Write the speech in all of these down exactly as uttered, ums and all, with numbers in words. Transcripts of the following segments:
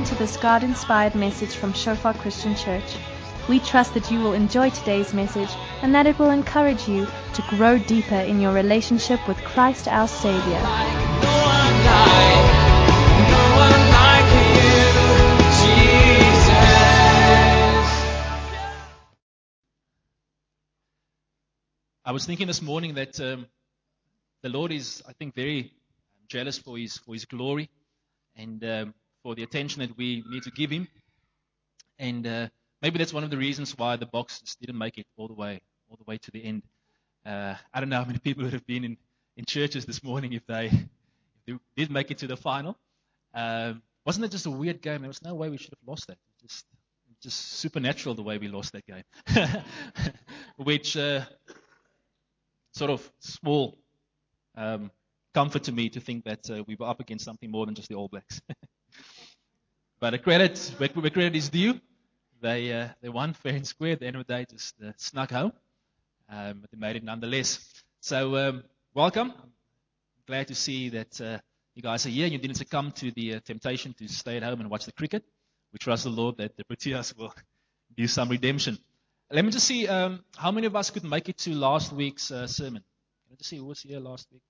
to this God-inspired message from Shofar Christian Church. We trust that you will enjoy today's message and that it will encourage you to grow deeper in your relationship with Christ our Savior. I was thinking this morning that um, the Lord is, I think, very jealous for His for His glory and um, for the attention that we need to give Him. And uh, maybe that's one of the reasons why the box just didn't make it all the way all the way to the end. Uh, I don't know how many people would have been in, in churches this morning if they, if they did make it to the final. Um, wasn't it just a weird game? There was no way we should have lost that. Just, just supernatural the way we lost that game. Which uh, sort of small um, comfort to me to think that uh, we were up against something more than just the All Blacks. But a credit, where, where credit is due, they uh, they won fair and square. At the end of the day, just uh, snuck home, um, but they made it nonetheless. So um, welcome. I'm glad to see that uh, you guys are here. You didn't succumb to the uh, temptation to stay at home and watch the cricket. We trust the Lord that the Proteas will do some redemption. Let me just see um, how many of us could make it to last week's uh, sermon. Can I just see who was here last week?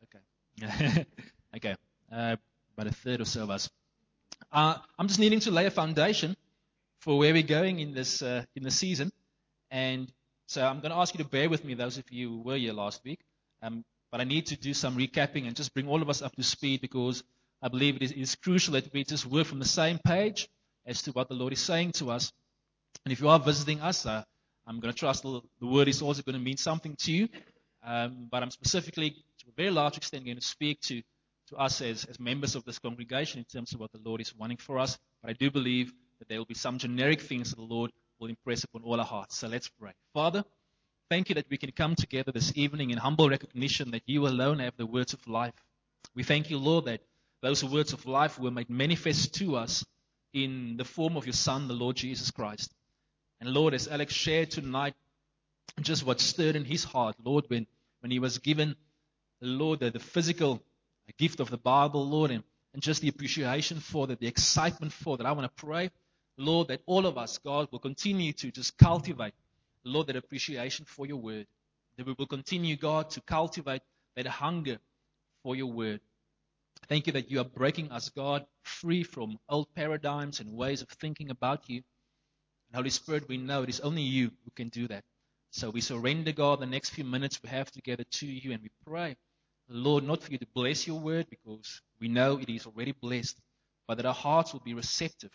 Okay. okay. Uh, about a third or so of us. Uh, I'm just needing to lay a foundation for where we're going in this uh, in the season. And so I'm going to ask you to bear with me, those of you who were here last week. Um, but I need to do some recapping and just bring all of us up to speed, because I believe it is, it is crucial that we just work from the same page as to what the Lord is saying to us. And if you are visiting us, uh, I'm going to trust the, the word is also going to mean something to you. Um, but I'm specifically, to a very large extent, going to speak to, to us as, as members of this congregation in terms of what the Lord is wanting for us. But I do believe that there will be some generic things that the Lord will impress upon all our hearts. So let's pray. Father, thank you that we can come together this evening in humble recognition that you alone have the words of life. We thank you, Lord, that those words of life were made manifest to us in the form of your Son, the Lord Jesus Christ. And Lord, as Alex shared tonight, just what stirred in his heart, Lord, when, when he was given, Lord, the, the physical gift of the Bible, Lord, and, and just the appreciation for that, the excitement for that. I want to pray, Lord, that all of us, God, will continue to just cultivate, Lord, that appreciation for your word. That we will continue, God, to cultivate that hunger for your word. Thank you that you are breaking us, God, free from old paradigms and ways of thinking about you. And Holy Spirit, we know it is only you who can do that. So we surrender, God, the next few minutes we have together to you, and we pray, Lord, not for you to bless your word, because we know it is already blessed, but that our hearts will be receptive,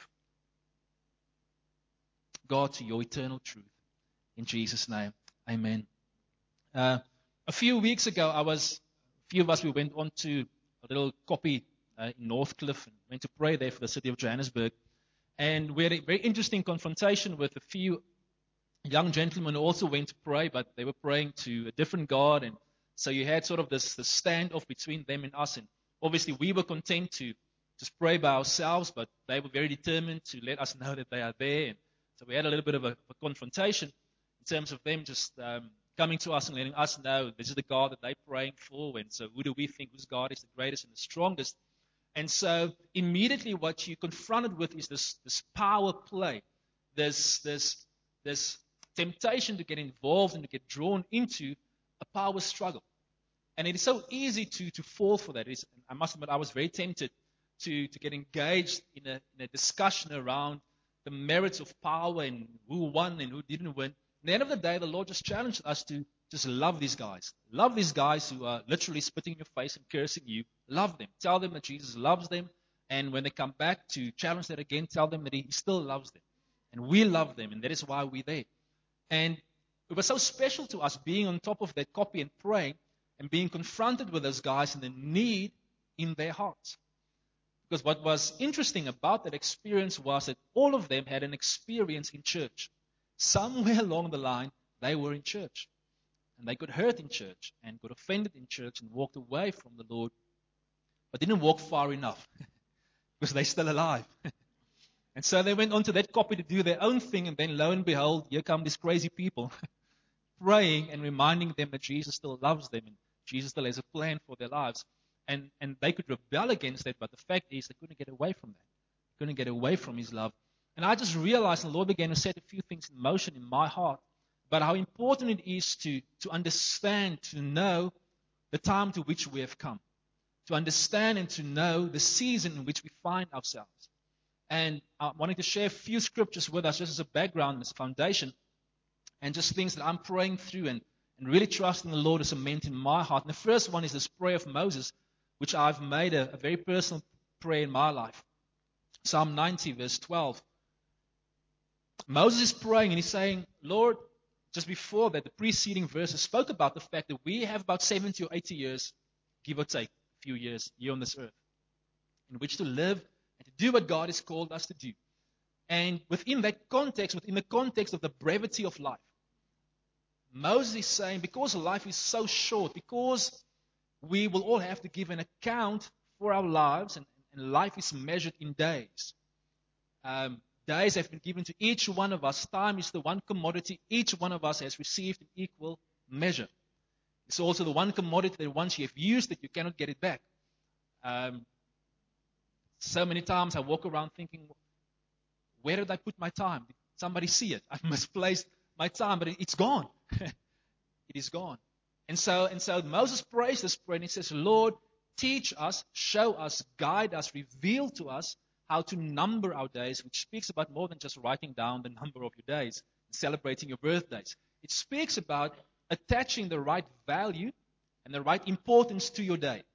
God, to your eternal truth. In Jesus' name, amen. Uh, a few weeks ago, I was, a few of us, we went on to a little copy uh, in Northcliffe and went to pray there for the city of Johannesburg. And we had a very interesting confrontation with a few young gentlemen who also went to pray, but they were praying to a different God. And so you had sort of this, this standoff between them and us. And obviously we were content to just pray by ourselves, but they were very determined to let us know that they are there. And so we had a little bit of a, a confrontation in terms of them just um, coming to us and letting us know this is the God that they're praying for. And so who do we think, whose God is the greatest and the strongest? And so immediately what you're confronted with is this, this power play, this, this, this temptation to get involved and to get drawn into a power struggle. And it is so easy to, to fall for that. It is, I must admit, I was very tempted to, to get engaged in a, in a discussion around the merits of power and who won and who didn't win. At the end of the day, the Lord just challenged us to just love these guys. Love these guys who are literally spitting in your face and cursing you. Love them. Tell them that Jesus loves them. And when they come back to challenge that again, tell them that He still loves them. And we love them, and that is why we're there. And it was so special to us being on top of that copy and praying and being confronted with those guys and the need in their hearts. Because what was interesting about that experience was that all of them had an experience in church. Somewhere along the line, they were in church. And they got hurt in church and got offended in church and walked away from the Lord, but didn't walk far enough because they're still alive. And so they went on to that copy to do their own thing, and then lo and behold, here come these crazy people praying and reminding them that Jesus still loves them and Jesus still has a plan for their lives. And and they could rebel against that, but the fact is they couldn't get away from that couldn't get away from His love. And I just realized, and the Lord began to set a few things in motion in my heart about how important it is to, to understand, to know the time to which we have come, to understand and to know the season in which we find ourselves. And I wanted to share a few scriptures with us just as a background, as a foundation, and just things that I'm praying through and, and really trusting the Lord to cement in my heart. And the first one is this prayer of Moses, which I've made a, a very personal prayer in my life. Psalm ninety, verse twelve. Moses is praying and he's saying, Lord, just before that, the preceding verses spoke about the fact that we have about seventy or eighty years, give or take a few years, here on this earth, in which to live and to do what God has called us to do. And within that context, within the context of the brevity of life, Moses is saying, because life is so short, because we will all have to give an account for our lives, and, and life is measured in days. Um, days have been given to each one of us. Time is the one commodity each one of us has received in equal measure. It's also the one commodity that once you have used it, you cannot get it back. Um, so many times I walk around thinking, where did I put my time? Did somebody see it? I've misplaced my time, but it, it's gone. It is gone. And so, and so Moses prays this prayer and he says, Lord, teach us, show us, guide us, reveal to us how to number our days, which speaks about more than just writing down the number of your days, celebrating your birthdays. It speaks about attaching the right value and the right importance to your day.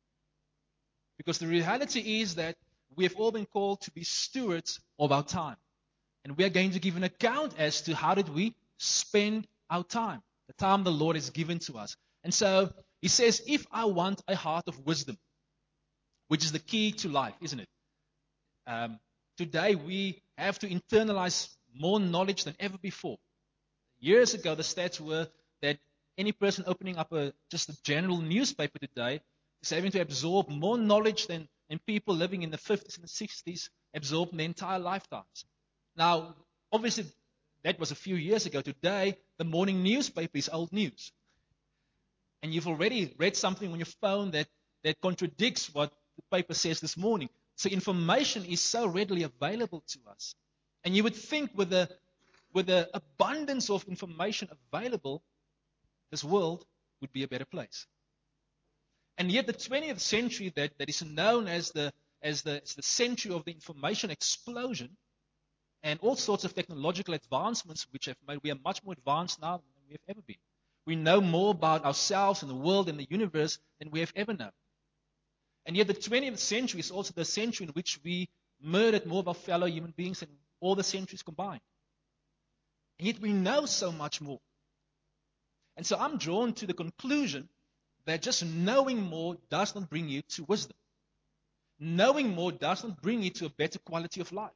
Because the reality is that we have all been called to be stewards of our time. And we are going to give an account as to how did we spend our time, the time the Lord has given to us. And so he says, if I want a heart of wisdom, which is the key to life, isn't it? Um, today we have to internalize more knowledge than ever before. Years ago, the stats were that any person opening up a just a general newspaper today is having to absorb more knowledge than, than people living in the fifties and the sixties absorbed in their entire lifetimes. Now, obviously, that was a few years ago. Today, the morning newspaper is old news. And you've already read something on your phone that, that contradicts what the paper says this morning. So information is so readily available to us. And you would think with the, with the abundance of information available, this world would be a better place. And yet the twentieth century that, that is known as the, as, the, as the century of the information explosion and all sorts of technological advancements which have made, we are much more advanced now than we have ever been. We know more about ourselves and the world and the universe than we have ever known. And yet the twentieth century is also the century in which we murdered more of our fellow human beings than all the centuries combined. And yet we know so much more. And so I'm drawn to the conclusion that just knowing more does not bring you to wisdom. Knowing more does not bring you to a better quality of life.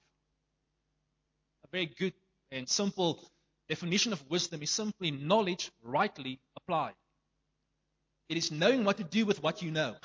A very good and simple definition of wisdom is simply knowledge rightly applied. It is knowing what to do with what you know.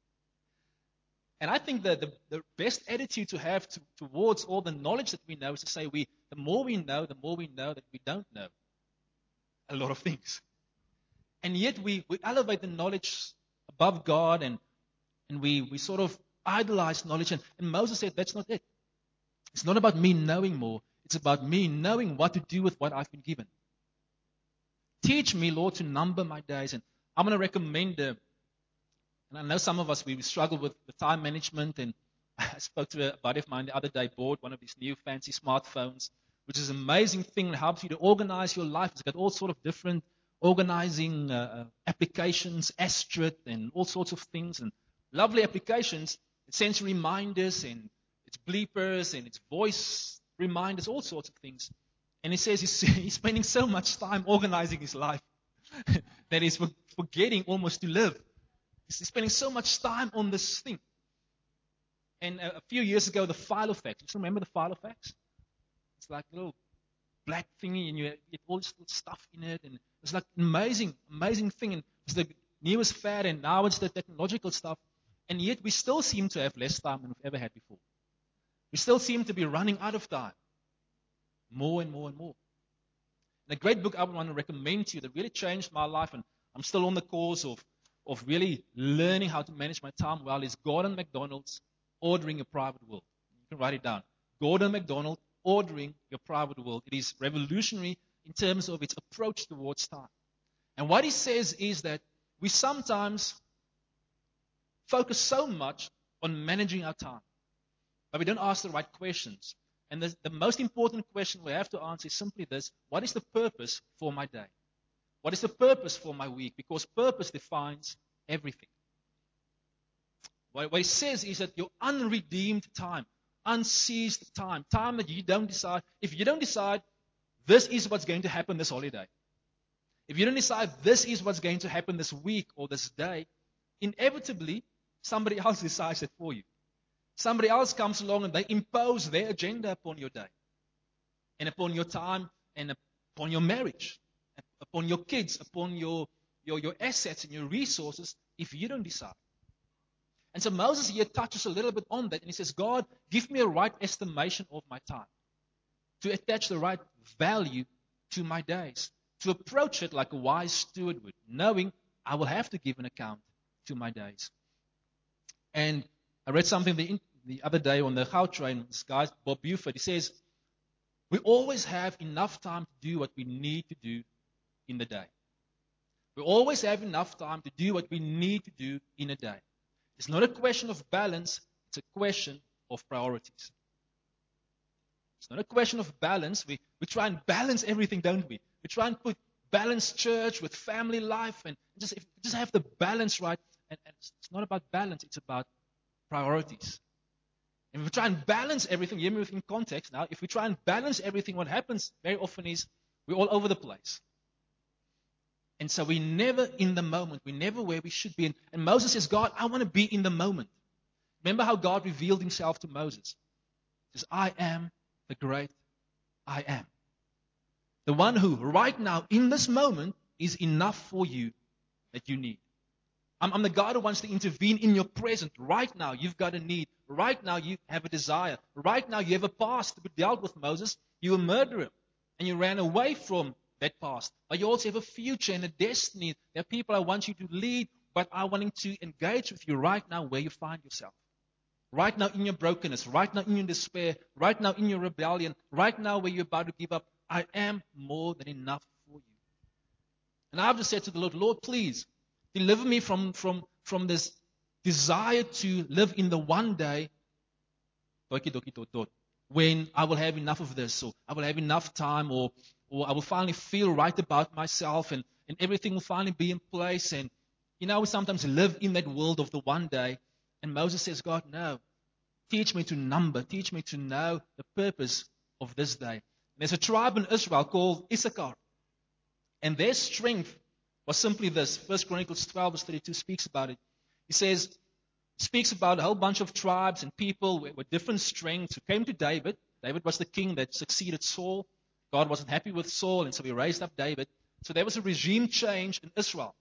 And I think that the, the best attitude to have to, towards all the knowledge that we know is to say, we, the more we know, the more we know that we don't know a lot of things. And yet we, we elevate the knowledge above God and, and we, we sort of idolize knowledge. And, and Moses said, that's not it. It's not about me knowing more. It's about me knowing what to do with what I've been given. Teach me, Lord, to number my days. And I'm going to recommend, uh, and I know some of us, we struggle with the time management. And I spoke to a buddy of mine the other day, bought one of these new fancy smartphones, which is an amazing thing. It helps you to organize your life. It's got all sorts of different organizing uh, applications, Astrid, and all sorts of things. And lovely applications. It sends reminders, and it's bleepers, and it's voice reminders, all sorts of things. And he says he's, he's spending so much time organizing his life that he's forgetting almost to live. He's spending so much time on this thing. And a, a few years ago, the Filofax. You still remember the Filofax? It's like a little black thingy, and you get all this little stuff in it. And it's like an amazing, amazing thing. And it's the newest fad, and now it's the technological stuff. And yet we still seem to have less time than we've ever had before. We still seem to be running out of time. More and more and more. And a great book I would want to recommend to you that really changed my life, and I'm still on the course of, of really learning how to manage my time well, is Gordon MacDonald's Ordering a Private Will. You can write it down. Gordon MacDonald, Ordering Your Private World. It is revolutionary in terms of its approach towards time. And what he says is that we sometimes focus so much on managing our time, but we don't ask the right questions. And the, the most important question we have to answer is simply this: what is the purpose for my day? What is the purpose for my week? Because purpose defines everything. What, what he says is that your unredeemed time, unseized time, time that you don't decide, if you don't decide this is what's going to happen this holiday, if you don't decide this is what's going to happen this week or this day, inevitably somebody else decides it for you. Somebody else comes along and they impose their agenda upon your day and upon your time and upon your marriage, upon your kids, upon your, your, your assets and your resources if you don't decide. And so Moses here touches a little bit on that, and he says, God, give me a right estimation of my time, to attach the right value to my days, to approach it like a wise steward would, knowing I will have to give an account to my days. And I read something the, the other day on the Gautrain, this guy, Bob Buford, he says, we always have enough time to do what we need to do in the day. We always have enough time to do what we need to do in a day. It's not a question of balance, it's a question of priorities. It's not a question of balance. We, we try and balance everything, don't we? We try and put balanced church with family life and just, if, just have the balance right. And, and it's, it's not about balance, it's about priorities. And if we try and balance everything, hear me within context now, if we try and balance everything, what happens very often is we're all over the place. And so we're never in the moment. We're never where we should be. And, and Moses says, God, I want to be in the moment. Remember how God revealed himself to Moses. He says, I am the great I am. The one who right now, in this moment, is enough for you that you need. I'm, I'm the God who wants to intervene in your present. Right now, you've got a need. Right now, you have a desire. Right now, you have a past to be dealt with, Moses. You're a murderer. And you ran away from that past. But you also have a future and a destiny. There are people I want you to lead, but I want to engage with you right now where you find yourself. Right now in your brokenness, right now in your despair, right now in your rebellion, right now where you're about to give up, I am more than enough for you. And I've just said to the Lord, Lord, please, deliver me from, from, from this desire to live in the one day, when I will have enough of this, or I will have enough time, or or I will finally feel right about myself, and, and everything will finally be in place. And, you know, we sometimes live in that world of the one day. And Moses says, God, no. Teach me to number. Teach me to know the purpose of this day. And there's a tribe in Israel called Issachar. And their strength was simply this. First Chronicles twelve, verse thirty-two speaks about it. He says, speaks about a whole bunch of tribes and people with, with different strengths who came to David. David was the king that succeeded Saul. God wasn't happy with Saul, and so he raised up David. So there was a regime change in Israel.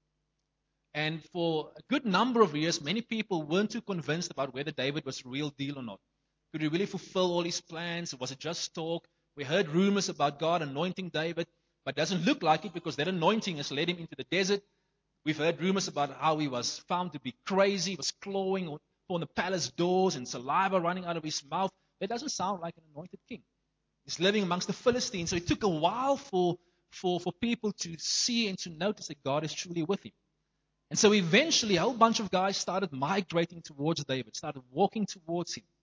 And for a good number of years, many people weren't too convinced about whether David was the real deal or not. Could he really fulfill all his plans? Was it just talk? We heard rumors about God anointing David, but it doesn't look like it because that anointing has led him into the desert. We've heard rumors about how he was found to be crazy, he was clawing on the palace doors and saliva running out of his mouth. That doesn't sound like an anointed king. He's living amongst the Philistines. So it took a while for, for, for people to see and to notice that God is truly with him. And so eventually a whole bunch of guys started migrating towards David, started walking towards him.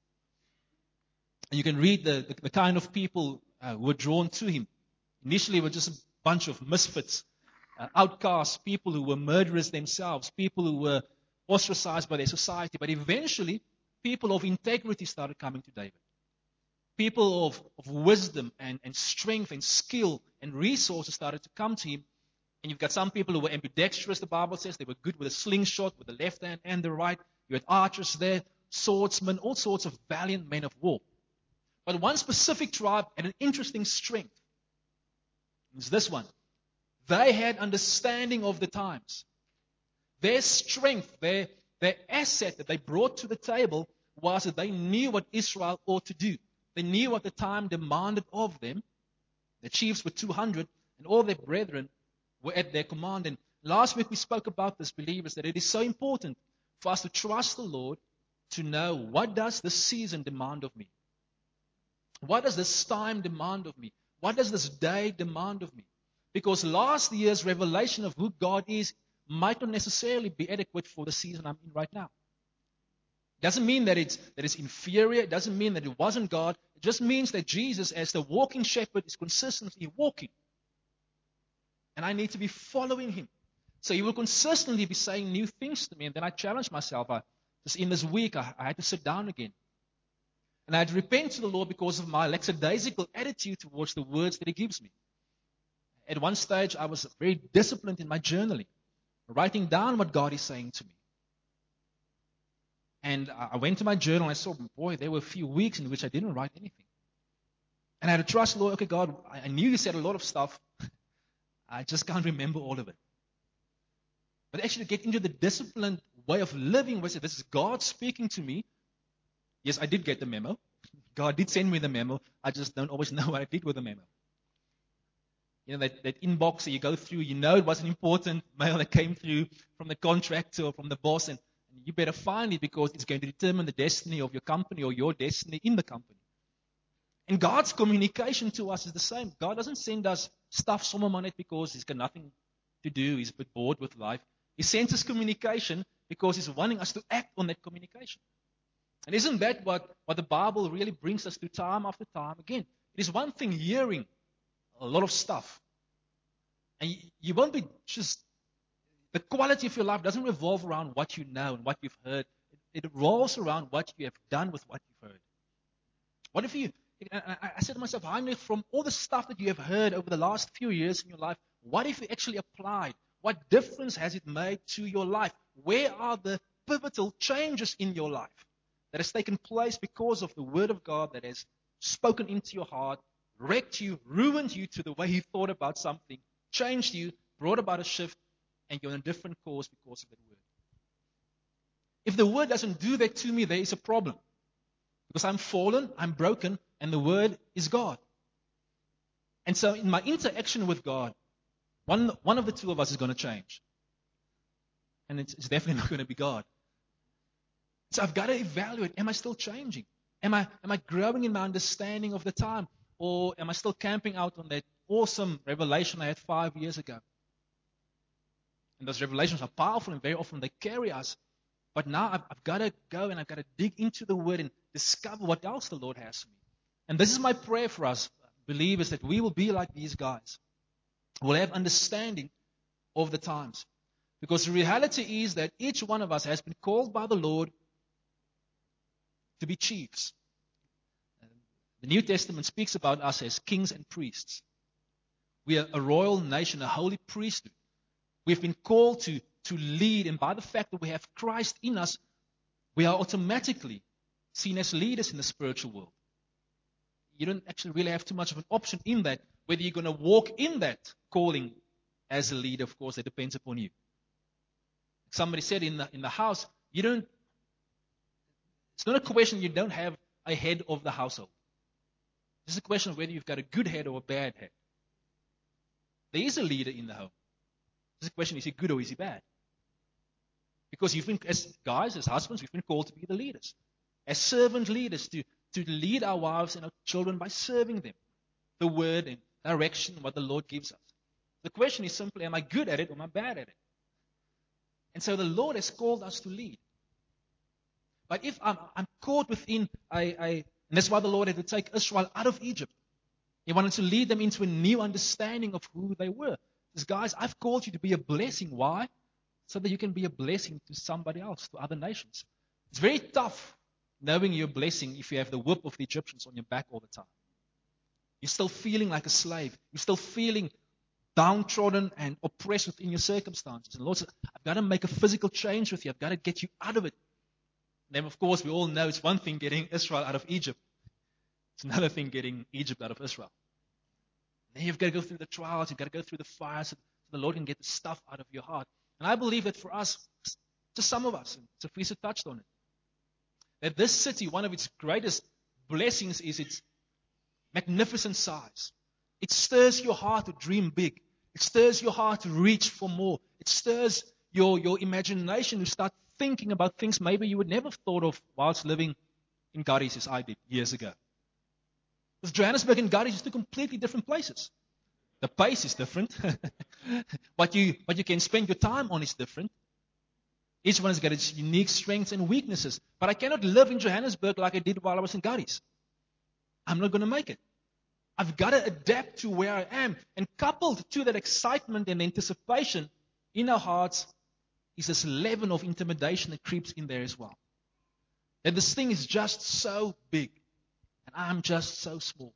And you can read the, the, the kind of people uh, who were drawn to him. Initially it was just a bunch of misfits, uh, outcasts, people who were murderers themselves, people who were ostracized by their society. But eventually people of integrity started coming to David. People of, of wisdom and, and strength and skill and resources started to come to him. And you've got some people who were ambidextrous, the Bible says. They were good with a slingshot, with the left hand and the right. You had archers there, swordsmen, all sorts of valiant men of war. But one specific tribe had an interesting strength. It's this one. They had understanding of the times. Their strength, their, their asset that they brought to the table was that they knew what Israel ought to do. They knew what the time demanded of them. The chiefs were two hundred, and all their brethren were at their command. And last week we spoke about this, believers, that it is so important for us to trust the Lord, to know, what does this season demand of me? What does this time demand of me? What does this day demand of me? Because last year's revelation of who God is might not necessarily be adequate for the season I'm in right now. It doesn't mean that it's, that it's inferior. It doesn't mean that it wasn't God. It just means that Jesus, as the walking shepherd, is consistently walking. And I need to be following Him. So He will consistently be saying new things to me. And then I challenge myself. I, just in this week, I, I had to sit down again. And I had to repent to the Lord because of my lackadaisical attitude towards the words that He gives me. At one stage, I was very disciplined in my journaling, writing down what God is saying to me. And I went to my journal and I saw, boy, there were a few weeks in which I didn't write anything. And I had to trust, Lord, okay, God, I knew You said a lot of stuff. I just can't remember all of it. But actually get into the disciplined way of living, where this is God speaking to me. Yes, I did get the memo. God did send me the memo. I just don't always know what I did with the memo. You know, that, that inbox that you go through, you know it was an important mail that came through from the contractor or from the boss, and, and you better find it because it's going to determine the destiny of your company or your destiny in the company. And God's communication to us is the same. God doesn't send us stuff somewhere on it because He's got nothing to do. He's a bit bored with life. He sends us communication because He's wanting us to act on that communication. And isn't that what, what the Bible really brings us to time after time again? It is one thing hearing a lot of stuff. And you, you won't be just, the quality of your life doesn't revolve around what you know and what you've heard. It, it revolves around what you have done with what you've heard. What if you, I, I said to myself, Heinrich, from all the stuff that you have heard over the last few years in your life, what if you actually applied? What difference has it made to your life? Where are the pivotal changes in your life that has taken place because of the Word of God that has spoken into your heart, wrecked you, ruined you to the way you thought about something, changed you, brought about a shift, and you're on a different course because of that Word? If the Word doesn't do that to me, there is a problem. Because I'm fallen, I'm broken, and the Word is God. And so in my interaction with God, one, one of the two of us is going to change. And it's, it's definitely not going to be God. So I've got to evaluate, am I still changing? Am I, am I growing in my understanding of the time? Or am I still camping out on that awesome revelation I had five years ago? And those revelations are powerful and very often they carry us. But now I've, I've got to go and I've got to dig into the Word and discover what else the Lord has for me. And this is my prayer for us believers, that we will be like these guys. We'll have understanding of the times. Because the reality is that each one of us has been called by the Lord to be chiefs. The New Testament speaks about us as kings and priests. We are a royal nation, a holy priesthood. We've been called to, to lead, and by the fact that we have Christ in us, we are automatically seen as leaders in the spiritual world. You don't actually really have too much of an option in that. Whether you're going to walk in that calling as a leader, of course, that depends upon you. Somebody said in the, in the house, you don't, it's not a question you don't have a head of the household. It's a question of whether you've got a good head or a bad head. There is a leader in the home. It's a question, is he good or is he bad? Because you've been, as guys, as husbands, we've been called to be the leaders. As servant leaders, to, to lead our wives and our children by serving them. The word and direction, what the Lord gives us. The question is simply, am I good at it or am I bad at it? And so the Lord has called us to lead. But if I'm, I'm caught within a, a, and that's why the Lord had to take Israel out of Egypt. He wanted to lead them into a new understanding of who they were. He says, guys, I've called you to be a blessing. Why? So that you can be a blessing to somebody else, to other nations. It's very tough knowing you're a blessing if you have the whip of the Egyptians on your back all the time. You're still feeling like a slave. You're still feeling downtrodden and oppressed within your circumstances. And the Lord says, I've got to make a physical change with you. I've got to get you out of it. And then, of course, we all know it's one thing getting Israel out of Egypt. It's another thing getting Egypt out of Israel. And then you've got to go through the trials. You've got to go through the fire so the Lord can get the stuff out of your heart. And I believe that for us, just some of us, and Sophia touched on it, that this city, one of its greatest blessings is its magnificent size. It stirs your heart to dream big. It stirs your heart to reach for more. It stirs your, your imagination to start thinking about things maybe you would never have thought of whilst living in Garies as I did years ago. Because Johannesburg and Garies is two completely different places. The pace is different. what you what you can spend your time on is different. Each one has got its unique strengths and weaknesses. But I cannot live in Johannesburg like I did while I was in Garies. I'm not going to make it. I've got to adapt to where I am. And coupled to that excitement and anticipation in our hearts is this leaven of intimidation that creeps in there as well. That this thing is just so big. And I'm just so small.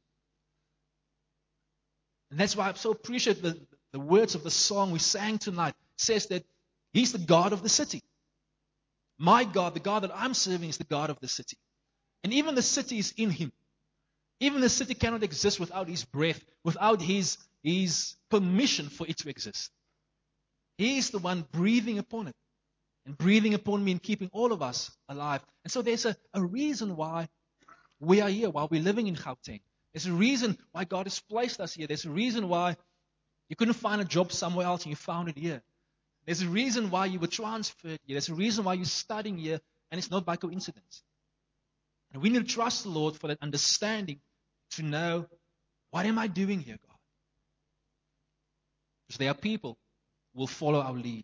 And that's why I so appreciate the, the words of the song we sang tonight. It says that He's the God of the city. My God, the God that I'm serving, is the God of the city. And even the city is in Him. Even the city cannot exist without His breath, without His, His permission for it to exist. He is the one breathing upon it. And breathing upon me and keeping all of us alive. And so there's a, a reason why we are here, why we're living in Gauteng. There's a reason why God has placed us here. There's a reason why you couldn't find a job somewhere else and you found it here. There's a reason why you were transferred here. There's a reason why you're studying here, and it's not by coincidence. And we need to trust the Lord for that understanding to know, what am I doing here, God? Because there are people who will follow our lead.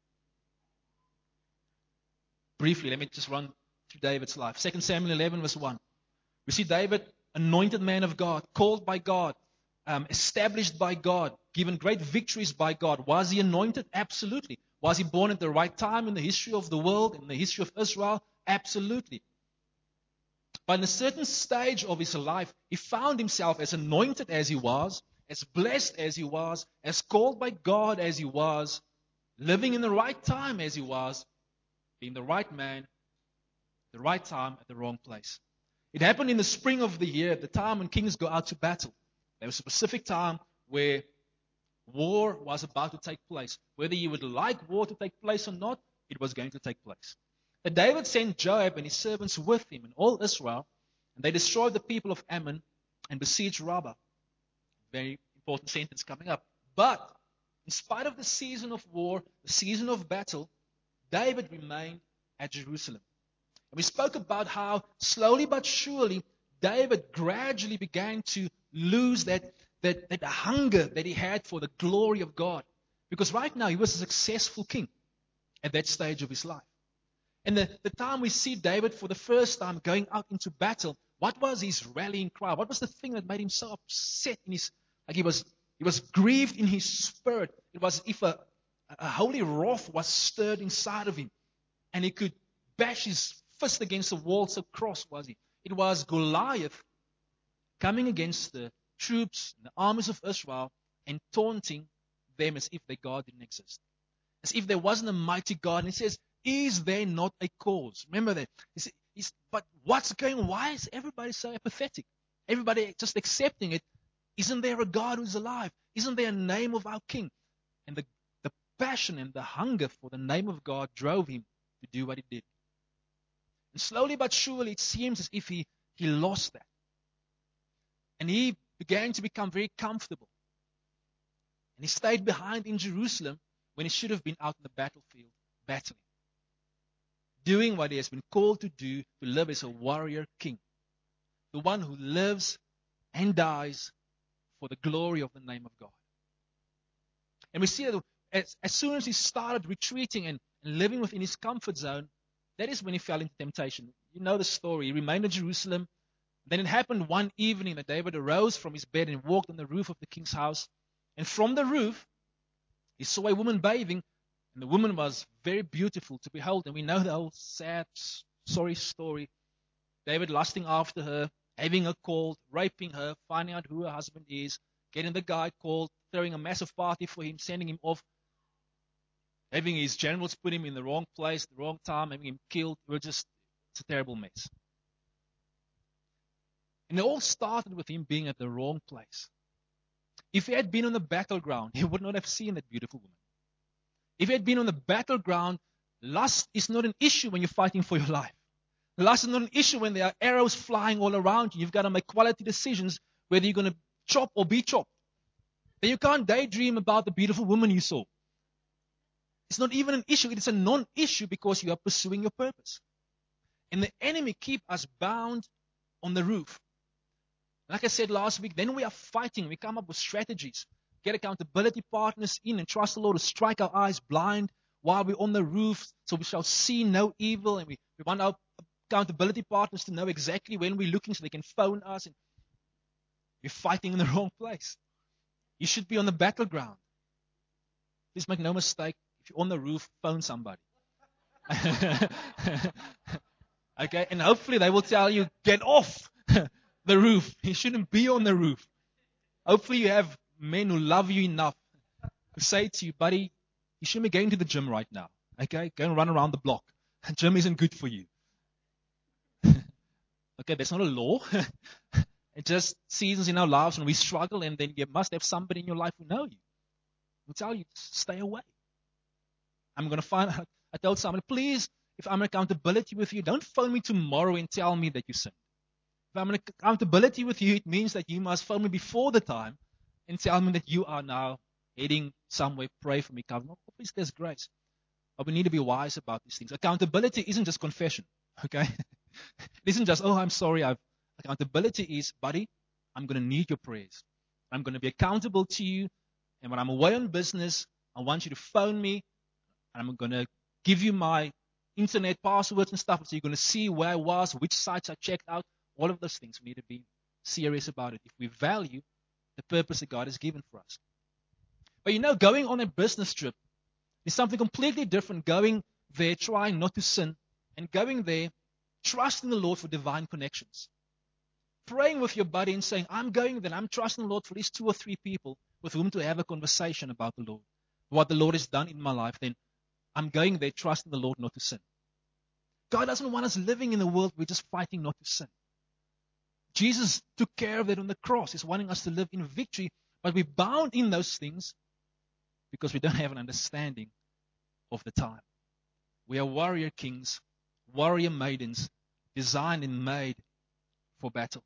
Briefly, let me just run through David's life. Second Samuel eleven, verse one. We see David, anointed man of God, called by God, um, established by God, given great victories by God. Was he anointed? Absolutely. Was he born at the right time in the history of the world, in the history of Israel? Absolutely. But in a certain stage of his life, he found himself as anointed as he was, as blessed as he was, as called by God as he was, living in the right time as he was, being the right man, the right time at the wrong place. It happened in the spring of the year, at the time when kings go out to battle. There was a specific time where war was about to take place. Whether you would like war to take place or not, it was going to take place. But David sent Joab and his servants with him and all Israel, and they destroyed the people of Ammon and besieged Rabbah. Very important sentence coming up. But in spite of the season of war, the season of battle, David remained at Jerusalem. And we spoke about how slowly but surely David gradually began to lose that, that, that hunger that he had for the glory of God. Because right now he was a successful king at that stage of his life. And the, the time we see David for the first time going out into battle, what was his rallying cry? What was the thing that made him so upset in his, like he was, he was grieved in his spirit. It was as if a, a holy wrath was stirred inside of him. And he could bash his fist against the wall, so cross was he. It was Goliath coming against the troops, the armies of Israel, and taunting them as if their God didn't exist. As if there wasn't a mighty God. And he says, is there not a cause? Remember that. He's, he's, but what's going on? Why is everybody so apathetic? Everybody just accepting it. Isn't there a God who's alive? Isn't there a name of our King? And the, the passion and the hunger for the name of God drove him to do what he did. And slowly but surely it seems as if he, he lost that. And he began to become very comfortable. And he stayed behind in Jerusalem when he should have been out in the battlefield battling. Doing what he has been called to do, to live as a warrior king. The one who lives and dies for the glory of the name of God. And we see that as, as soon as he started retreating and, and living within his comfort zone, that is when he fell into temptation. You know the story. He remained in Jerusalem. Then it happened one evening that David arose from his bed and walked on the roof of the king's house. And from the roof, he saw a woman bathing. And the woman was very beautiful to behold. And we know the whole sad, sorry story. David lusting after her, having her called, raping her, finding out who her husband is, getting the guy called, throwing a massive party for him, sending him off, having his generals put him in the wrong place, the wrong time, having him killed. It was just, it's a terrible mess. And it all started with him being at the wrong place. If he had been on the battleground, he would not have seen that beautiful woman. If he had been on the battleground, lust is not an issue when you're fighting for your life. Lust is not an issue when there are arrows flying all around you. You've got to make quality decisions whether you're going to chop or be chopped. Then you can't daydream about the beautiful woman you saw. It's not even an issue. It is a non-issue because you are pursuing your purpose. And the enemy keep us bound on the roof. Like I said last week, then we are fighting. We come up with strategies. Get accountability partners in and trust the Lord to strike our eyes blind while we're on the roof so we shall see no evil. And we, we want our accountability partners to know exactly when we're looking so they can phone us. And we're fighting in the wrong place. You should be on the battleground. Please make no mistake. If you're on the roof, phone somebody. Okay, and hopefully they will tell you, get off the roof. You shouldn't be on the roof. Hopefully you have men who love you enough to say to you, buddy, you shouldn't be going to the gym right now. Okay, go and run around the block. The gym isn't good for you. Okay, that's not a law. It's just seasons in our lives when we struggle, and then you must have somebody in your life who know you. Who tell you, stay away. I'm going to find out. I told somebody, please, if I'm in accountability with you, don't phone me tomorrow and tell me that you sinned. If I'm in accountability with you, it means that you must phone me before the time and tell me that you are now heading somewhere. Pray for me, cover me. Please, there's grace. But we need to be wise about these things. Accountability isn't just confession, okay? It isn't just, oh, I'm sorry. I've Accountability is, buddy, I'm going to need your prayers. I'm going to be accountable to you. And when I'm away on business, I want you to phone me. And I'm going to give you my internet passwords and stuff. So you're going to see where I was, which sites I checked out. All of those things. We need to be serious about it if we value the purpose that God has given for us. But you know, going on a business trip is something completely different. Going there, trying not to sin, and going there, trusting the Lord for divine connections. Praying with your buddy and saying, I'm going there, I'm trusting the Lord for these two or three people with whom to have a conversation about the Lord. What the Lord has done in my life, then I'm going there trusting the Lord not to sin. God doesn't want us living in a world where we're just fighting not to sin. Jesus took care of that on the cross. He's wanting us to live in victory, but we're bound in those things because we don't have an understanding of the time. We are warrior kings, warrior maidens, designed and made for battle.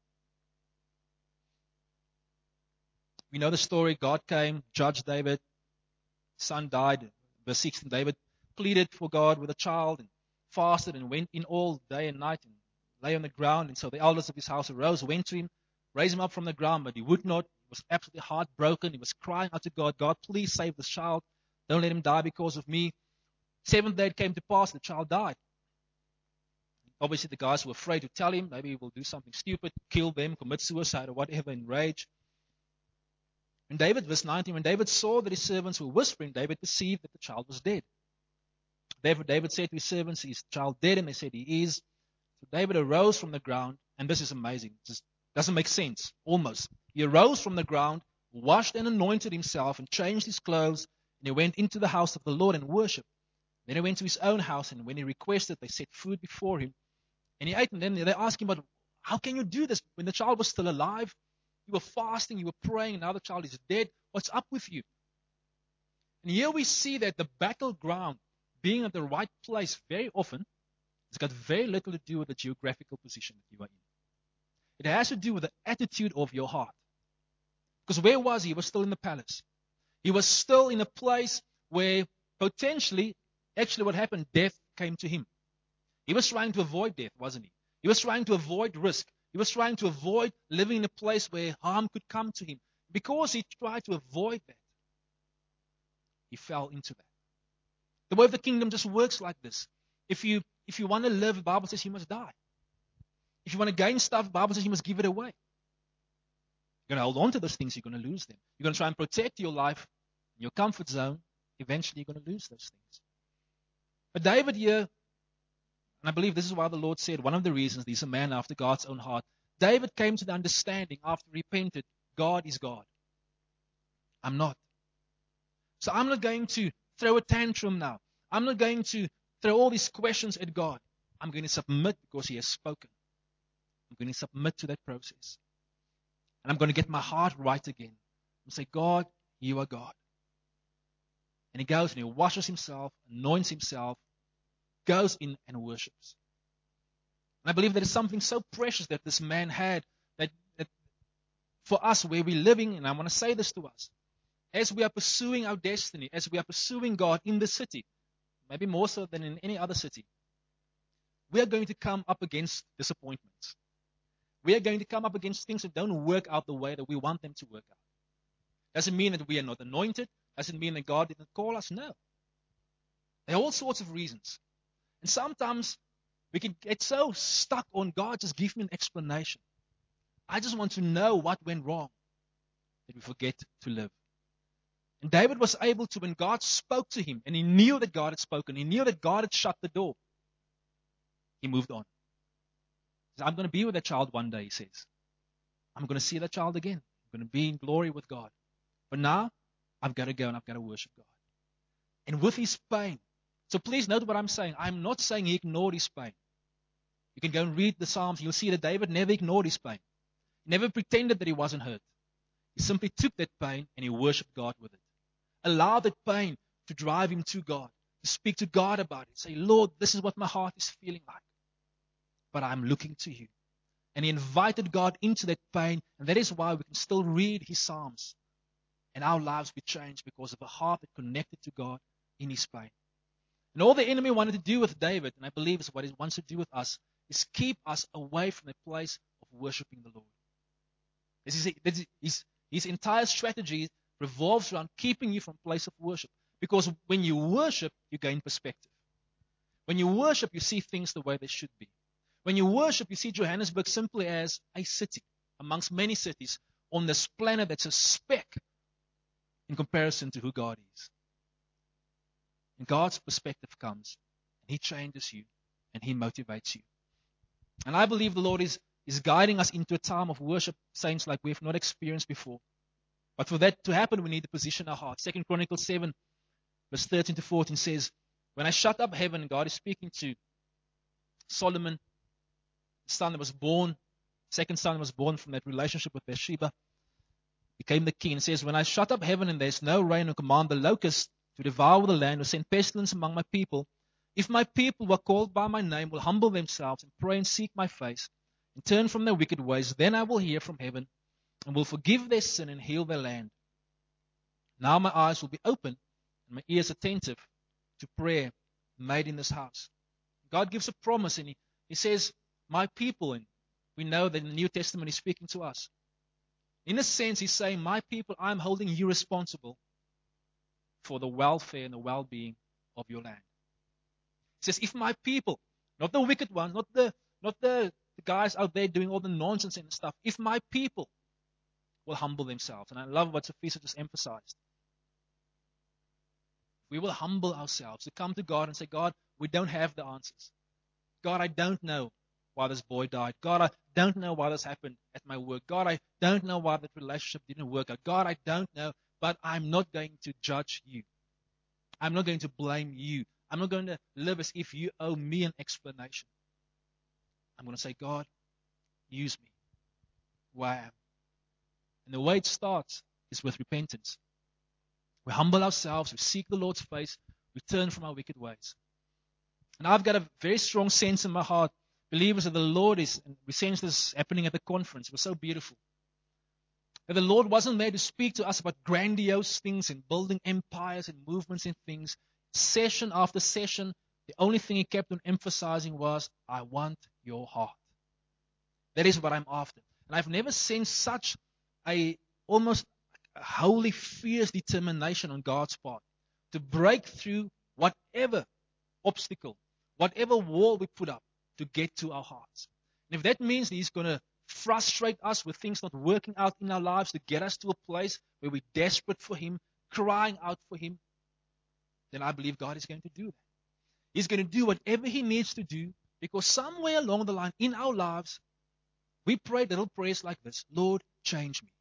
We know the story. God came, judged David, son died. Verse sixteen, David pleaded for God with a child and fasted and went in all day and night and lay on the ground. And so the elders of his house arose, went to him, raised him up from the ground, but he would not. He was absolutely heartbroken. He was crying out to God, God, please save this child. Don't let him die because of me. Seventh day it came to pass, the child died. Obviously the guys were afraid to tell him. Maybe he will do something stupid, kill them, commit suicide or whatever in rage. And David, verse nineteen, when David saw that his servants were whispering, David perceived that the child was dead. Therefore David said to his servants, is the child dead? And they said, he is. So David arose from the ground, and this is amazing. It just doesn't make sense, almost. He arose from the ground, washed and anointed himself, and changed his clothes, and he went into the house of the Lord and worshipped. Then he went to his own house, and when he requested, they set food before him. And he ate, and then they asked him, but how can you do this? When the child was still alive, you were fasting, you were praying, and now the child is dead. What's up with you? And here we see that the battleground, being at the right place very often, has got very little to do with the geographical position that you are in. It has to do with the attitude of your heart. Because where was he? He was still in the palace. He was still in a place where potentially, actually what happened, death came to him. He was trying to avoid death, wasn't he? He was trying to avoid risk. He was trying to avoid living in a place where harm could come to him. Because he tried to avoid that, he fell into that. The way of the kingdom just works like this. If you if you want to live, the Bible says you must die. If you want to gain stuff, the Bible says you must give it away. You're going to hold on to those things, you're going to lose them. You're going to try and protect your life, your comfort zone. Eventually, you're going to lose those things. But David here, and I believe this is why the Lord said, one of the reasons he's a man after God's own heart. David came to the understanding after he repented, God is God. I'm not. So I'm not going to throw a tantrum now. I'm not going to throw all these questions at God. I'm going to submit because he has spoken. I'm going to submit to that process. And I'm going to get my heart right again. And say, God, you are God. And he goes and he washes himself, anoints himself, goes in and worships. And I believe there is something so precious that this man had that, that for us where we're living, and I want to say this to us, as we are pursuing our destiny, as we are pursuing God in the city, maybe more so than in any other city, we are going to come up against disappointments. We are going to come up against things that don't work out the way that we want them to work out. Doesn't mean that we are not anointed. Doesn't mean that God didn't call us. No. There are all sorts of reasons. And sometimes we can get so stuck on God, just give me an explanation. I just want to know what went wrong, that we forget to live. And David was able to, when God spoke to him, and he knew that God had spoken, he knew that God had shut the door, he moved on. He said, I'm going to be with that child one day, he says. I'm going to see that child again. I'm going to be in glory with God. But now, I've got to go and I've got to worship God. And with his pain, so please note what I'm saying. I'm not saying he ignored his pain. You can go and read the Psalms. You'll see that David never ignored his pain. He never pretended that he wasn't hurt. He simply took that pain and he worshipped God with it. Allow that pain to drive him to God, to speak to God about it. Say, Lord, this is what my heart is feeling like. But I'm looking to you. And he invited God into that pain. And that is why we can still read his Psalms. And our lives be changed because of a heart that connected to God in his pain. And all the enemy wanted to do with David, and I believe is what he wants to do with us, is keep us away from the place of worshiping the Lord. This is, this is, his, his entire strategy revolves around keeping you from a place of worship. Because when you worship, you gain perspective. When you worship, you see things the way they should be. When you worship, you see Johannesburg simply as a city amongst many cities on this planet that's a speck in comparison to who God is. And God's perspective comes, and He changes you, and He motivates you. And I believe the Lord is, is guiding us into a time of worship, saints, like we've not experienced before. But for that to happen, we need to position our hearts. Second Chronicles seven, verse thirteen to fourteen says, when I shut up heaven, God is speaking to Solomon, the son that was born, second son was born from that relationship with Bathsheba, became the king. It says, when I shut up heaven and there's no rain, and command the locusts to devour the land, or send pestilence among my people, if my people who are called by my name will humble themselves and pray and seek my face, and turn from their wicked ways, then I will hear from heaven, and will forgive their sin and heal their land. Now my eyes will be open, and my ears attentive to prayer made in this house. God gives a promise, and He, he says, my people, and we know that in the New Testament He's speaking to us. In a sense, He's saying, my people, I'm holding you responsible for the welfare and the well-being of your land. He says, if my people, not the wicked ones, not the not the, the guys out there doing all the nonsense and stuff, if my people will humble themselves, and I love what Sophia just emphasized, we will humble ourselves to come to God and say, God, we don't have the answers. God, I don't know why this boy died. God, I don't know why this happened at my work. God, I don't know why that relationship didn't work out. God, I don't know, but I'm not going to judge you. I'm not going to blame you. I'm not going to live as if you owe me an explanation. I'm going to say, God, use me where I am. And the way it starts is with repentance. We humble ourselves, we seek the Lord's face, we turn from our wicked ways. And I've got a very strong sense in my heart, believers, that the Lord is, and we sense this happening at the conference, it was so beautiful, that the Lord wasn't there to speak to us about grandiose things and building empires and movements and things. Session after session, the only thing He kept on emphasizing was, I want your heart. That is what I'm after. And I've never sensed such a almost a holy, fierce determination on God's part to break through whatever obstacle, whatever wall we put up to get to our hearts. And if that means He's going to frustrate us with things not working out in our lives to get us to a place where we're desperate for Him, crying out for Him, then I believe God is going to do that. He's going to do whatever He needs to do, because somewhere along the line in our lives, we pray little prayers like this: Lord, change me.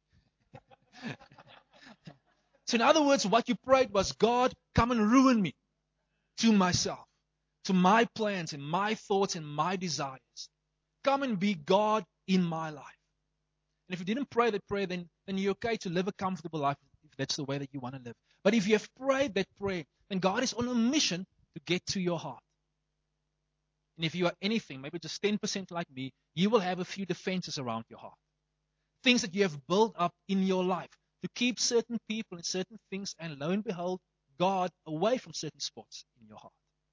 So in other words, what you prayed was, God, come and ruin me to myself, to my plans and my thoughts and my desires. Come and be God in my life. And if you didn't pray that prayer, then, then you're okay to live a comfortable life if that's the way that you want to live. But if you have prayed that prayer, then God is on a mission to get to your heart. And if you are anything, maybe just ten percent like me, you will have a few defenses around your heart. Things that you have built up in your life to keep certain people and certain things, and lo and behold, God away from certain spots in your heart.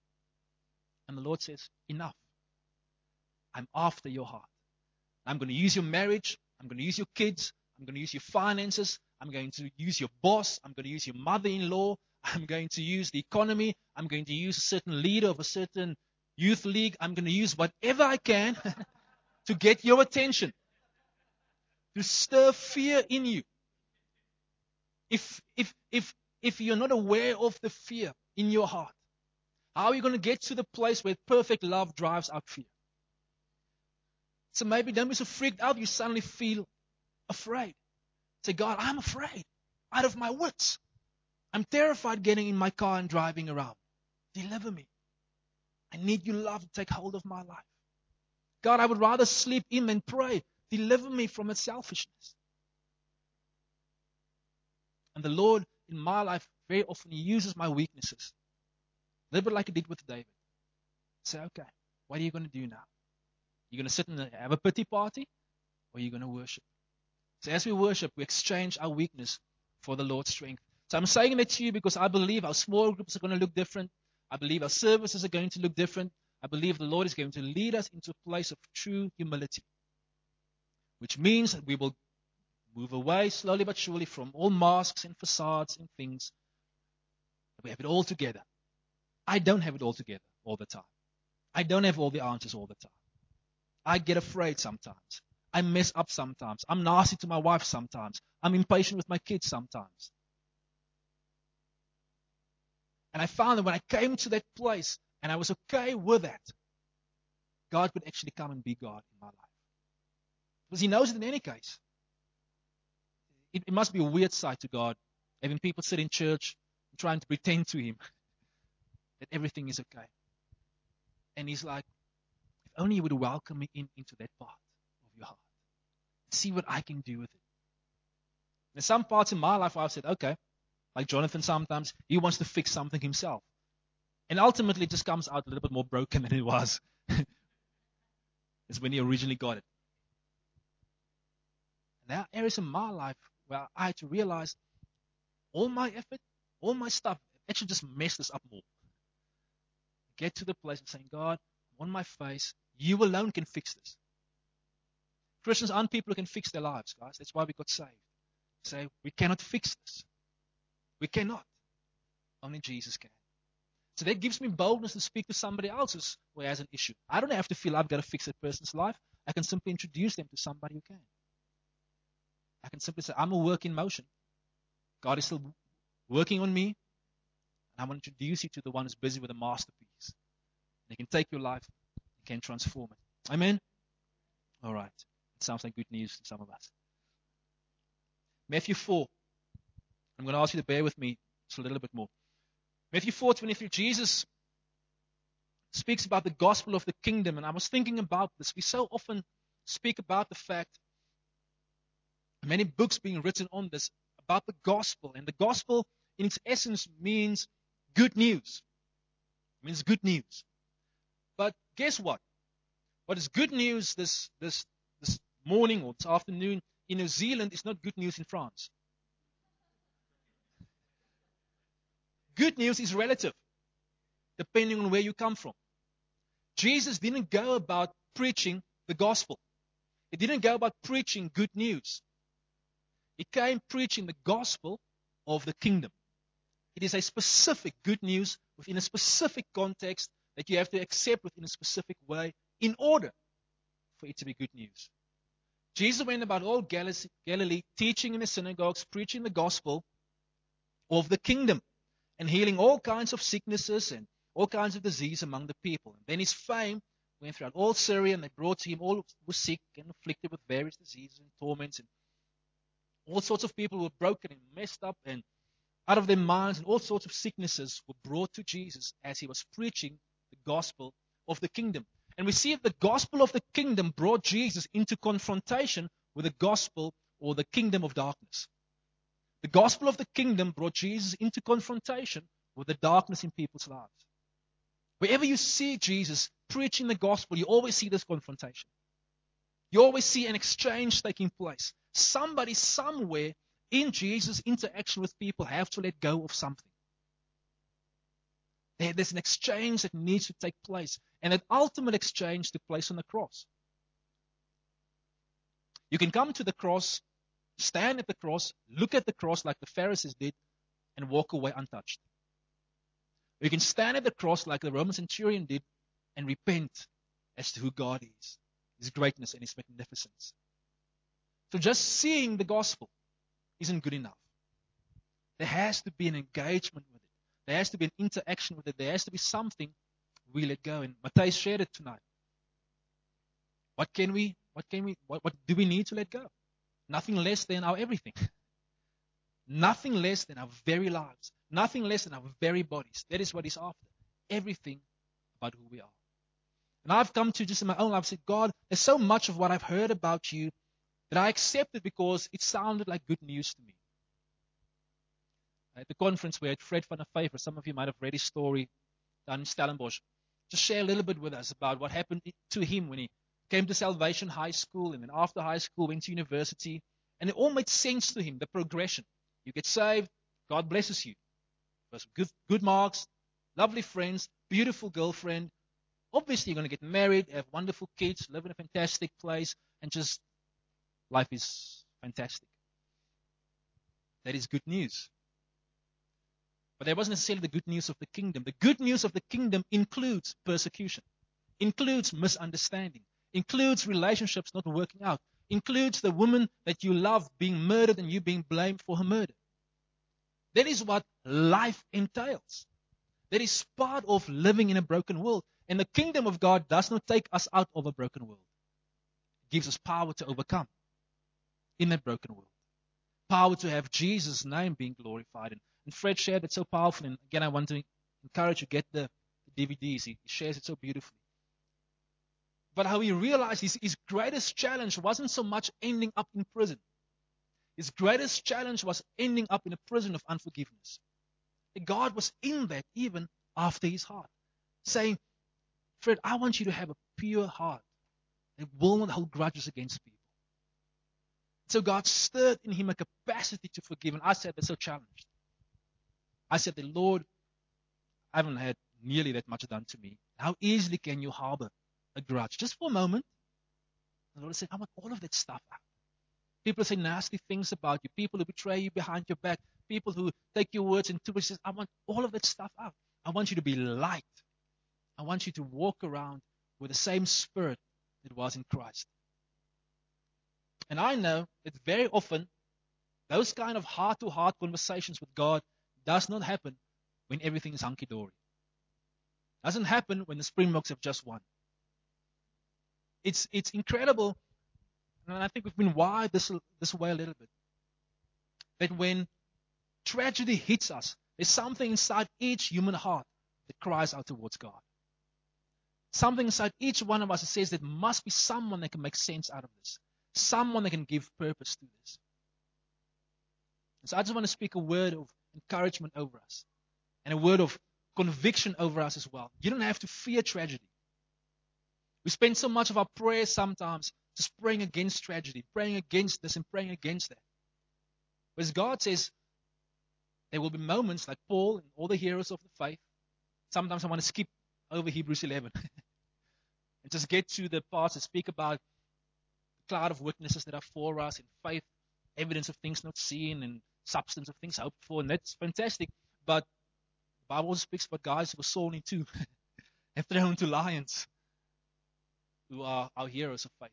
And the Lord says, enough. I'm after your heart. I'm going to use your marriage. I'm going to use your kids. I'm going to use your finances. I'm going to use your boss. I'm going to use your mother-in-law. I'm going to use the economy. I'm going to use a certain leader of a certain youth league. I'm going to use whatever I can to get your attention, to stir fear in you. If, if, if, if you're not aware of the fear in your heart, how are you going to get to the place where perfect love drives out fear? So maybe don't be so freaked out you suddenly feel afraid. Say, God, I'm afraid. Out of my wits. I'm terrified getting in my car and driving around. Deliver me. I need your love to take hold of my life. God, I would rather sleep in than pray. Deliver me from its selfishness. And the Lord, in my life, very often He uses my weaknesses. A little bit like He did with David. Say, okay, what are you going to do now? You're going to sit and have a pity party, or you're going to worship? So as we worship, we exchange our weakness for the Lord's strength. So I'm saying that to you because I believe our small groups are going to look different. I believe our services are going to look different. I believe the Lord is going to lead us into a place of true humility, which means that we will move away slowly but surely from all masks and facades and things. We have it all together. I don't have it all together all the time. I don't have all the answers all the time. I get afraid sometimes. I mess up sometimes. I'm nasty to my wife sometimes. I'm impatient with my kids sometimes. And I found that when I came to that place and I was okay with that, God could actually come and be God in my life. Because He knows it in any case. It, it must be a weird sight to God, having people sit in church and trying to pretend to Him that everything is okay. And He's like, if only you would welcome me in into that part of your heart. See what I can do with it. There's some parts in my life where I've said, okay, like Jonathan sometimes, he wants to fix something himself. And ultimately it just comes out a little bit more broken than it was. It's when he originally got it. And there are areas in my life where I had to realize all my effort, all my stuff, actually just messed this up more. Get to the place of saying, God, on my face, you alone can fix this. Christians aren't people who can fix their lives, guys. That's why we got saved. Say, we cannot fix this. We cannot. Only Jesus can. So that gives me boldness to speak to somebody else who has an issue. I don't have to feel I've got to fix that person's life. I can simply introduce them to somebody who can. I can simply say, I'm a work in motion. God is still working on me. And I want to introduce you to the one who's busy with a masterpiece. They can take your life and can transform it. Amen? All right. It sounds like good news to some of us. Matthew four. I'm going to ask you to bear with me just a little bit more. Matthew four twenty-three, Jesus speaks about the gospel of the kingdom. And I was thinking about this. We so often speak about the fact, many books being written on this, about the gospel. And the gospel, in its essence, means good news. It means good news. But guess what? What is good news this, this, this morning or this afternoon in New Zealand is not good news in France. Good news is relative, depending on where you come from. Jesus didn't go about preaching the gospel. He didn't go about preaching good news. He came preaching the gospel of the kingdom. It is a specific good news within a specific context that you have to accept within a specific way in order for it to be good news. Jesus went about all Galilee, teaching in the synagogues, preaching the gospel of the kingdom, and healing all kinds of sicknesses and all kinds of disease among the people. And then his fame went throughout all Syria, and they brought to him all who were sick and afflicted with various diseases and torments, and all sorts of people who were broken and messed up and out of their minds, and all sorts of sicknesses were brought to Jesus as he was preaching the gospel of the kingdom. And we see that the gospel of the kingdom brought Jesus into confrontation with the gospel or the kingdom of darkness. The gospel of the kingdom brought Jesus into confrontation with the darkness in people's lives. Wherever you see Jesus preaching the gospel, you always see this confrontation. You always see an exchange taking place. Somebody somewhere in Jesus' interaction with people have to let go of something. There, there's an exchange that needs to take place. And that ultimate exchange took place on the cross. You can come to the cross, stand at the cross, look at the cross like the Pharisees did, and walk away untouched. You can stand at the cross like the Roman centurion did and repent as to who God is, His greatness and His magnificence. So just seeing the gospel isn't good enough. There has to be an engagement with it. There has to be an interaction with it. There has to be something we let go. And Matthias shared it tonight. What can we, what can we, what, what do we need to let go? Nothing less than our everything. Nothing less than our very lives. Nothing less than our very bodies. That is what He's after. Everything about who we are. And I've come to just in my own life, said, God, there's so much of what I've heard about You that I accepted because it sounded like good news to me. At the conference we had Fred van der Vyver, some of you might have read his story down in Stellenbosch. Just share a little bit with us about what happened to him when he came to Salvation High School and then after high school went to university. And it all made sense to him, the progression. You get saved, God blesses you. First, good, good marks, lovely friends, beautiful girlfriend. Obviously, you're going to get married, have wonderful kids, live in a fantastic place, and just life is fantastic. That is good news. But that wasn't necessarily the good news of the kingdom. The good news of the kingdom includes persecution, includes misunderstanding, includes relationships not working out, includes the woman that you love being murdered and you being blamed for her murder. That is what life entails. That is part of living in a broken world. And the kingdom of God does not take us out of a broken world. It gives us power to overcome in that broken world. Power to have Jesus' name being glorified. And, and Fred shared it so powerfully. And again, I want to encourage you to get the, the D V Ds. He, he shares it so beautifully. But how he realized his, his greatest challenge wasn't so much ending up in prison. His greatest challenge was ending up in a prison of unforgiveness. God was in that even after his heart, saying, Fred, I want you to have a pure heart that will not hold grudges against people. So God stirred in him a capacity to forgive. And I said, that's so challenged. I said, the Lord, I haven't had nearly that much done to me. How easily can you harbor a grudge? Just for a moment. And the Lord said, I want all of that stuff out. People say nasty things about you. People who betray you behind your back. People who take your words and twist it. I want all of that stuff out. I want you to be light. I want you to walk around with the same spirit that was in Christ. And I know that very often those kind of heart-to-heart conversations with God does not happen when everything is hunky-dory. Doesn't happen when the Springboks have just won. It's it's incredible, and I think we've been wired this this way a little bit. That when tragedy hits us, there's something inside each human heart that cries out towards God. Something inside each one of us that says there must be someone that can make sense out of this. Someone that can give purpose to this. And so I just want to speak a word of encouragement over us. And a word of conviction over us as well. You don't have to fear tragedy. We spend so much of our prayers sometimes just praying against tragedy, praying against this and praying against that. Whereas God says there will be moments like Paul and all the heroes of the faith. Sometimes I want to skip over Hebrews eleven and just get to the parts that speak about the cloud of witnesses that are for us and faith, evidence of things not seen and substance of things hoped for. And that's fantastic. But the Bible also speaks about guys who were sawn in two and thrown to lions, who are our heroes of faith.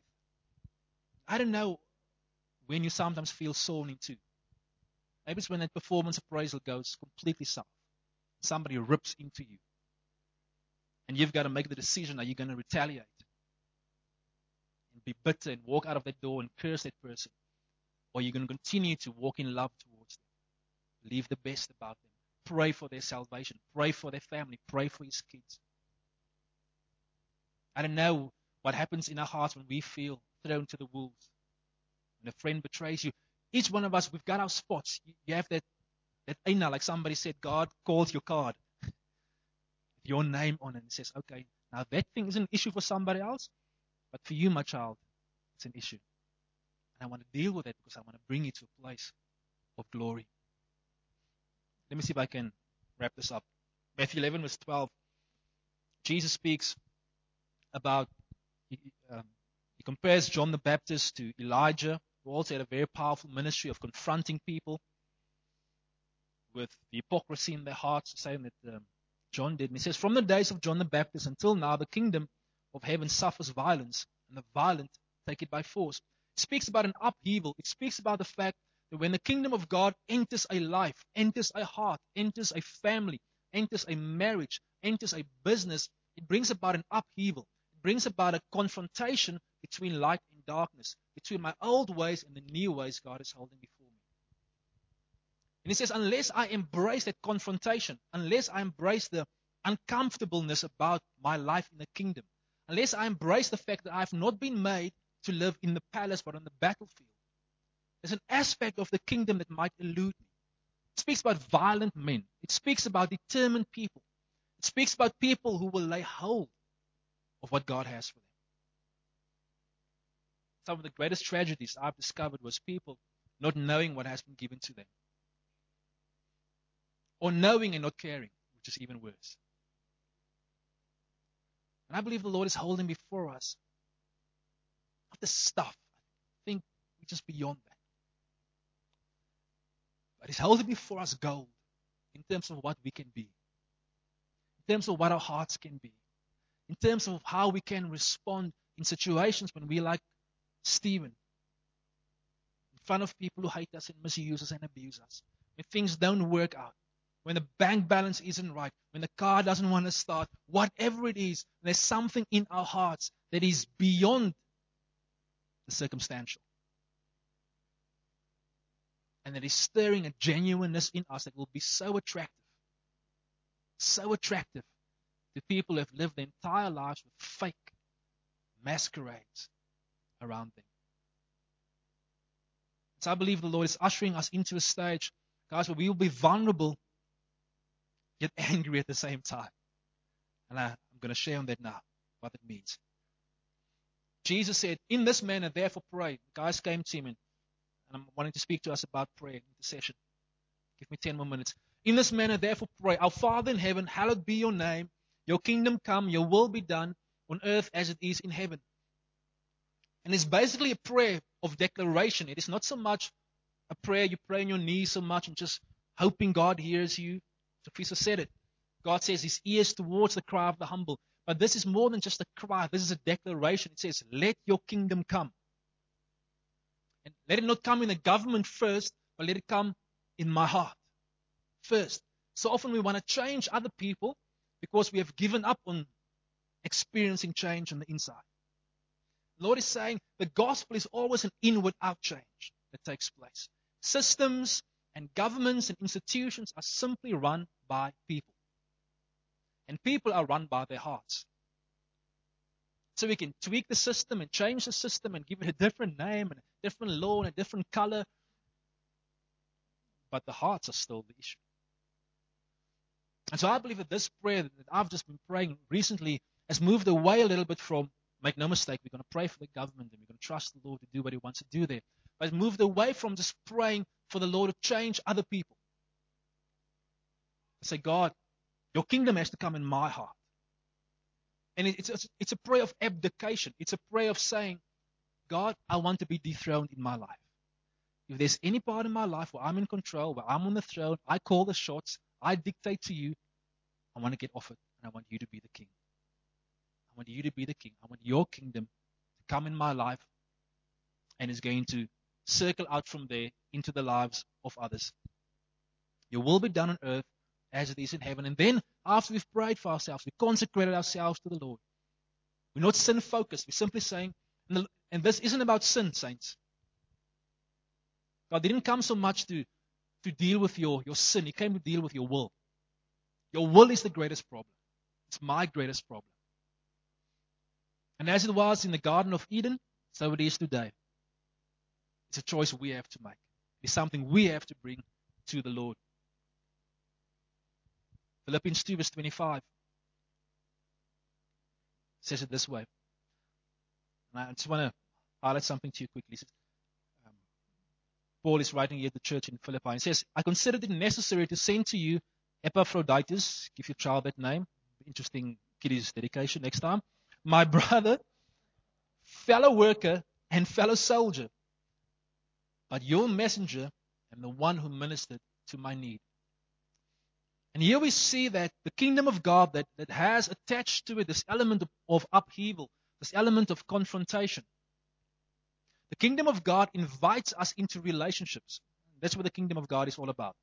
I don't know when you sometimes feel sawn in two. Maybe it's when that performance appraisal goes completely south. Somebody rips into you. And you've got to make the decision, are you going to retaliate? And be bitter and walk out of that door and curse that person? Or are you going to continue to walk in love towards them? Leave the best about them. Pray for their salvation. Pray for their family. Pray for his kids. I don't know what happens in our hearts when we feel thrown to the wolves. When a friend betrays you. Each one of us, we've got our spots. You have that, that aina, like somebody said, God calls your card. With your name on it. And says, okay, now that thing is an issue for somebody else, but for you, my child, it's an issue. And I want to deal with it because I want to bring you to a place of glory. Let me see if I can wrap this up. Matthew eleven, verse twelve, Jesus speaks about, he, um, he compares John the Baptist to Elijah, who also had a very powerful ministry of confronting people with the hypocrisy in their hearts, saying that um, John did. And he says, from the days of John the Baptist until now, the kingdom of heaven suffers violence, and the violent take it by force. It speaks about an upheaval. It speaks about the fact that when the kingdom of God enters a life, enters a heart, enters a family, enters a marriage, enters a business, it brings about an upheaval. It brings about a confrontation between light and darkness, between my old ways and the new ways God is holding before me. And he says, unless I embrace that confrontation, unless I embrace the uncomfortableness about my life in the kingdom, unless I embrace the fact that I have not been made to live in the palace but on the battlefield, there's an aspect of the kingdom that might elude me. It speaks about violent men. It speaks about determined people. It speaks about people who will lay hold of what God has for them. Some of the greatest tragedies I've discovered was people not knowing what has been given to them. Or knowing and not caring, which is even worse. And I believe the Lord is holding before us not the stuff. I think we're just beyond that. But He's holding before us gold in terms of what we can be, in terms of what our hearts can be, in terms of how we can respond in situations when we, like Stephen, in front of people who hate us and misuse us and abuse us, when things don't work out, when the bank balance isn't right, when the car doesn't want to start, whatever it is, there's something in our hearts that is beyond the circumstantial. And that is stirring a genuineness in us that will be so attractive, so attractive to people who have lived their entire lives with fake masquerades around them. So I believe the Lord is ushering us into a stage, guys, where we will be vulnerable yet angry at the same time. And I, I'm going to share on that now, what it means. Jesus said, in this manner, therefore pray. The guys came to him and, and I'm wanting to speak to us about prayer and intercession. Give me ten more minutes. In this manner, therefore pray. Our Father in heaven, hallowed be your name. Your kingdom come, your will be done on earth as it is in heaven. And it's basically a prayer of declaration. It is not so much a prayer you pray on your knees so much and just hoping God hears you. Teresa said it. God says his ears towards the cry of the humble. But this is more than just a cry. This is a declaration. It says, let your kingdom come. And let it not come in the government first, but let it come in my heart first. So often we want to change other people because we have given up on experiencing change on the inside. The Lord is saying the gospel is always an inward-out change that takes place. Systems and governments and institutions are simply run by people. And people are run by their hearts. So we can tweak the system and change the system and give it a different name and a different law and a different color. But the hearts are still the issue. And so I believe that this prayer that I've just been praying recently has moved away a little bit from, make no mistake, we're going to pray for the government and we're going to trust the Lord to do what He wants to do there. But it's moved away from just praying for the Lord to change other people. I say, God, your kingdom has to come in my heart. And it's a, it's a prayer of abdication. It's a prayer of saying, God, I want to be dethroned in my life. If there's any part in my life where I'm in control, where I'm on the throne, I call the shots, I dictate to you, I want to get off it, and I want you to be the king. I want you to be the king. I want your kingdom to come in my life, and it's going to circle out from there into the lives of others. Your will be done on earth as it is in heaven. And then, after we've prayed for ourselves, we consecrated ourselves to the Lord. We're not sin-focused. We're simply saying, and, the, and this isn't about sin, saints. God didn't come so much to, to deal with your, your sin. He came to deal with your will. Your will is the greatest problem. It's my greatest problem. And as it was in the Garden of Eden, so it is today. It's a choice we have to make. It's something we have to bring to the Lord. Philippians two verse twenty-five says it this way. And I just want to highlight something to you quickly. Um, Paul is writing here to the church in Philippi. He says, I considered it necessary to send to you Epaphroditus, give your child that name. Interesting kiddies dedication next time. My brother, fellow worker, and fellow soldier, but your messenger and the one who ministered to my need. And here we see that the kingdom of God that, that has attached to it this element of, of upheaval, this element of confrontation. The kingdom of God invites us into relationships. That's what the kingdom of God is all about.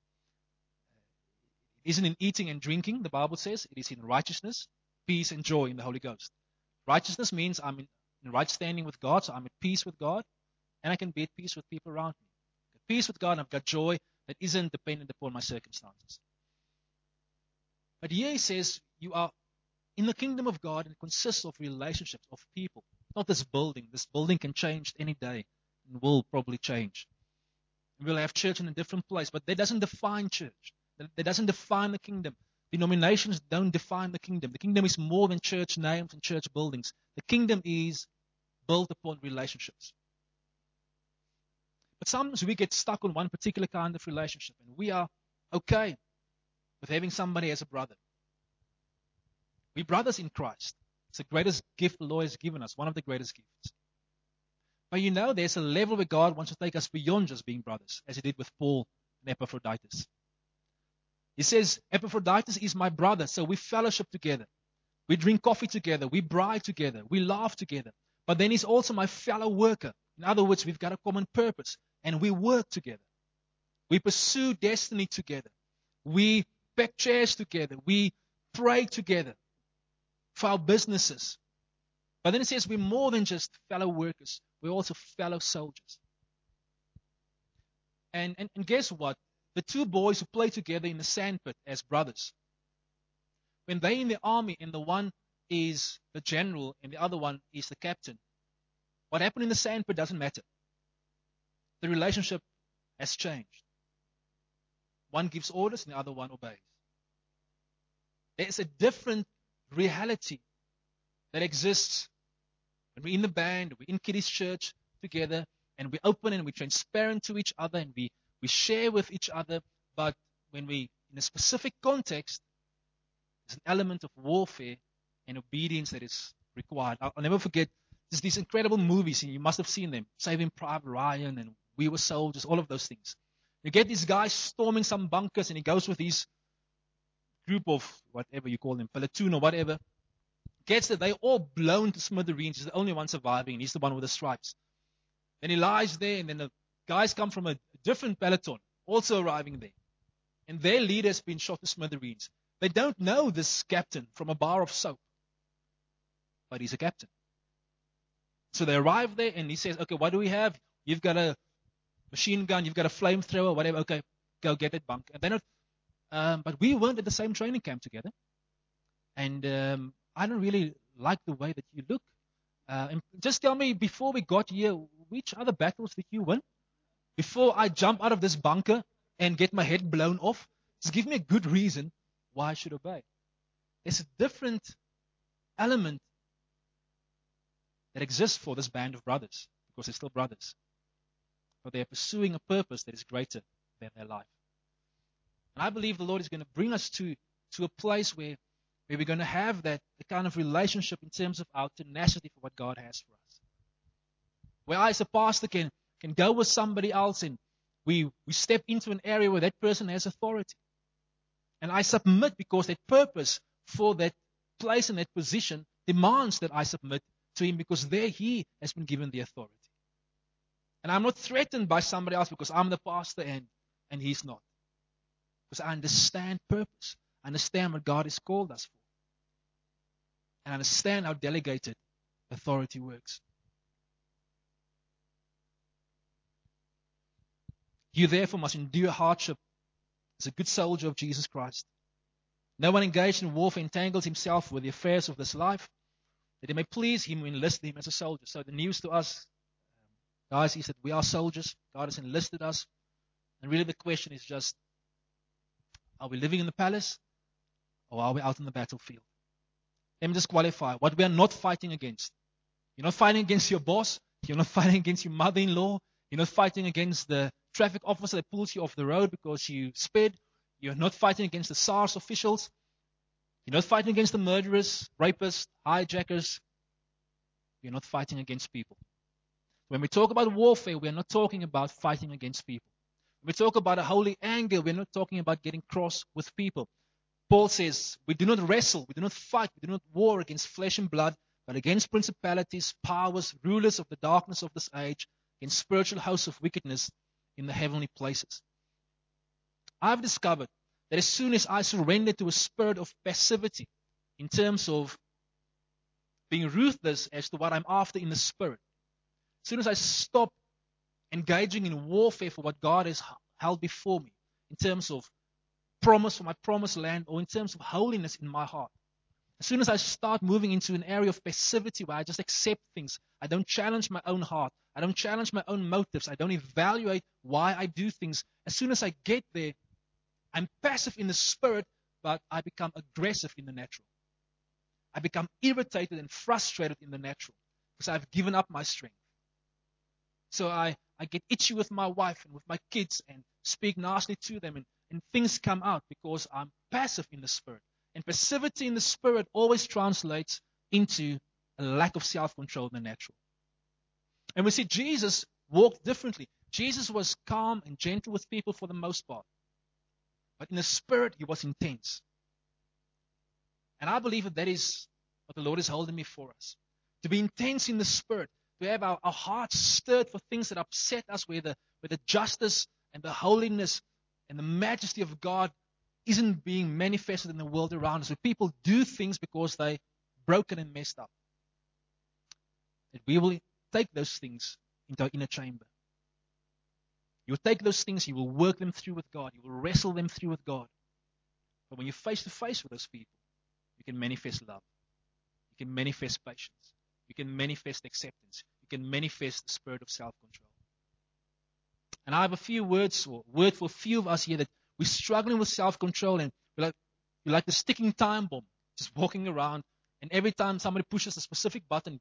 It isn't in eating and drinking, the Bible says. It is in righteousness, peace, and joy in the Holy Ghost. Righteousness means I'm in, in right standing with God, so I'm at peace with God, and I can be at peace with people around me. I've got peace with God, and I've got joy that isn't dependent upon my circumstances. But here he says, you are in the kingdom of God, and it consists of relationships, of people. Not this building. This building can change any day, and will probably change. We'll have church in a different place, but that doesn't define church. That doesn't define the kingdom. Denominations don't define the kingdom. The kingdom is more than church names and church buildings. The kingdom is built upon relationships. But sometimes we get stuck on one particular kind of relationship, and we are okay with having somebody as a brother. We're brothers in Christ. It's the greatest gift the Lord has given us, one of the greatest gifts. But you know, there's a level where God wants to take us beyond just being brothers, as He did with Paul and Epaphroditus. He says, Epaphroditus is my brother, so we fellowship together. We drink coffee together. We bride together. We laugh together. But then he's also my fellow worker. In other words, we've got a common purpose, and we work together. We pursue destiny together. We pack chairs together. We pray together for our businesses. But then it says we're more than just fellow workers. We're also fellow soldiers. And, and, and guess what? The two boys who play together in the sandpit as brothers, when they're in the army and the one is the general and the other one is the captain, what happened in the sandpit doesn't matter. The relationship has changed. One gives orders and the other one obeys. There's a different reality that exists when we're in the band, we're in Kiddies Church together, and we're open and we're transparent to each other, and we, we share with each other. But when we in a specific context, there's an element of warfare and obedience that is required. I'll, I'll never forget, there's these incredible movies, and you must have seen them, Saving Private Ryan and We Were Soldiers, all of those things. You get this guy storming some bunkers, and he goes with his group of, whatever you call them, platoon or whatever, gets that they're all blown to smithereens. He's the only one surviving, and he's the one with the stripes. Then he lies there, and then the guys come from a different peloton, also arriving there. And their leader has been shot to smithereens. They don't know this captain from a bar of soap, but he's a captain. So they arrive there, and he says, okay, what do we have? You've got a machine gun, you've got a flamethrower, whatever. Okay, go get that bunk. And then, um, but we weren't at the same training camp together. And um, I don't really like the way that you look. Uh, and just tell me, before we got here, which other battles did you win? Before I jump out of this bunker and get my head blown off, just give me a good reason why I should obey. There's a different element that exists for this band of brothers, because they're still brothers. But they're pursuing a purpose that is greater than their life. And I believe the Lord is going to bring us to, to a place where, where we're going to have that the kind of relationship in terms of our tenacity for what God has for us. Where I as a pastor can, can go with somebody else and we, we step into an area where that person has authority. And I submit because that purpose for that place and that position demands that I submit to him, because there he has been given the authority. And I'm not threatened by somebody else because I'm the pastor and, and he's not. Because I understand purpose. I understand what God has called us for. And I understand how delegated authority works. You therefore must endure hardship as a good soldier of Jesus Christ. No one engaged in warfare entangles himself with the affairs of this life, that he may please him who enlisted him as a soldier. So the news to us, guys, is that we are soldiers. God has enlisted us. And really the question is just, are we living in the palace or are we out in the battlefield? Let me just qualify what we are not fighting against. You're not fighting against your boss. You're not fighting against your mother-in-law. You're not fighting against the traffic officer that pulls you off the road because you sped. You're not fighting against the SARS officials. You're not fighting against the murderers, rapists, hijackers. You're not fighting against people. When we talk about warfare, we are not talking about fighting against people. When we talk about a holy anger, we're not talking about getting cross with people. Paul says, we do not wrestle, we do not fight, we do not war against flesh and blood, but against principalities, powers, rulers of the darkness of this age, against spiritual hosts of wickedness in the heavenly places. I've discovered that as soon as I surrender to a spirit of passivity, in terms of being ruthless as to what I'm after in the spirit, as soon as I stop engaging in warfare for what God has held before me, in terms of promise for my promised land, or in terms of holiness in my heart, as soon as I start moving into an area of passivity where I just accept things, I don't challenge my own heart, I don't challenge my own motives, I don't evaluate why I do things, as soon as I get there, I'm passive in the spirit, but I become aggressive in the natural. I become irritated and frustrated in the natural because I've given up my strength. So I, I get itchy with my wife and with my kids and speak nastily to them, and, and things come out because I'm passive in the spirit. And passivity in the spirit always translates into a lack of self-control in the natural. And we see Jesus walked differently. Jesus was calm and gentle with people for the most part. But in the spirit, he was intense. And I believe that that is what the Lord is holding me for us. To be intense in the spirit. To have our, our hearts stirred for things that upset us, where the, where the justice and the holiness and the majesty of God isn't being manifested in the world around us. Where people do things because they're broken and messed up. That we will take those things into our inner chamber. You'll take those things, you will work them through with God. You will wrestle them through with God. But when you're face to face with those people, you can manifest love. You can manifest patience. You can manifest acceptance. You can manifest the spirit of self-control. And I have a few words, or word for a few of us here, that we're struggling with self-control, and we're like, we're like the sticking time bomb, just walking around, and every time somebody pushes a specific button,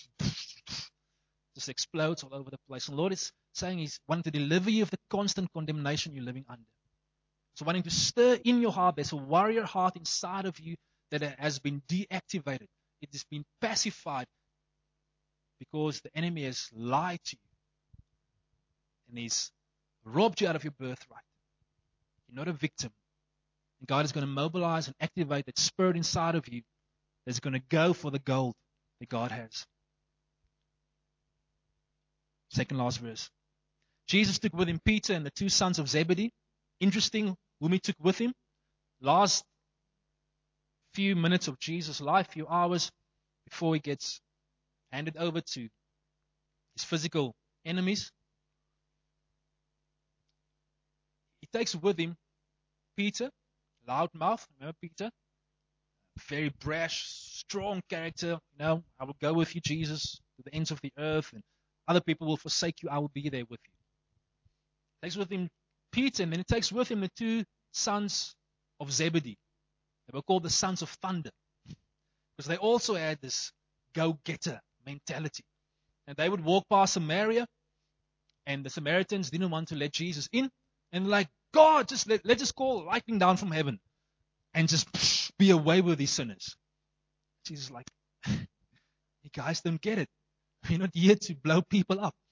just explodes all over the place. And the Lord is saying He's wanting to deliver you of the constant condemnation you're living under. So wanting to stir in your heart, there's a warrior heart inside of you that has been deactivated. It has been pacified because the enemy has lied to you. And he's robbed you out of your birthright. You're not a victim. And God is going to mobilize and activate that spirit inside of you that's going to go for the gold that God has. Second last verse. Jesus took with him Peter and the two sons of Zebedee. Interesting whom he took with him. Last few minutes of Jesus' life, few hours before he gets handed over to his physical enemies. He takes with him Peter, loudmouth. Remember Peter? Very brash, strong character. You know, I will go with you, Jesus, to the ends of the earth, and other people will forsake you. I will be there with you. Takes with him Peter, and then he takes with him the two sons of Zebedee. They were called the sons of thunder, because they also had this go-getter mentality. And they would walk past Samaria, and the Samaritans didn't want to let Jesus in. And like, God, just let, let's just call lightning down from heaven and just psh, be away with these sinners. Jesus is like, you guys don't get it. We're not here to blow people up.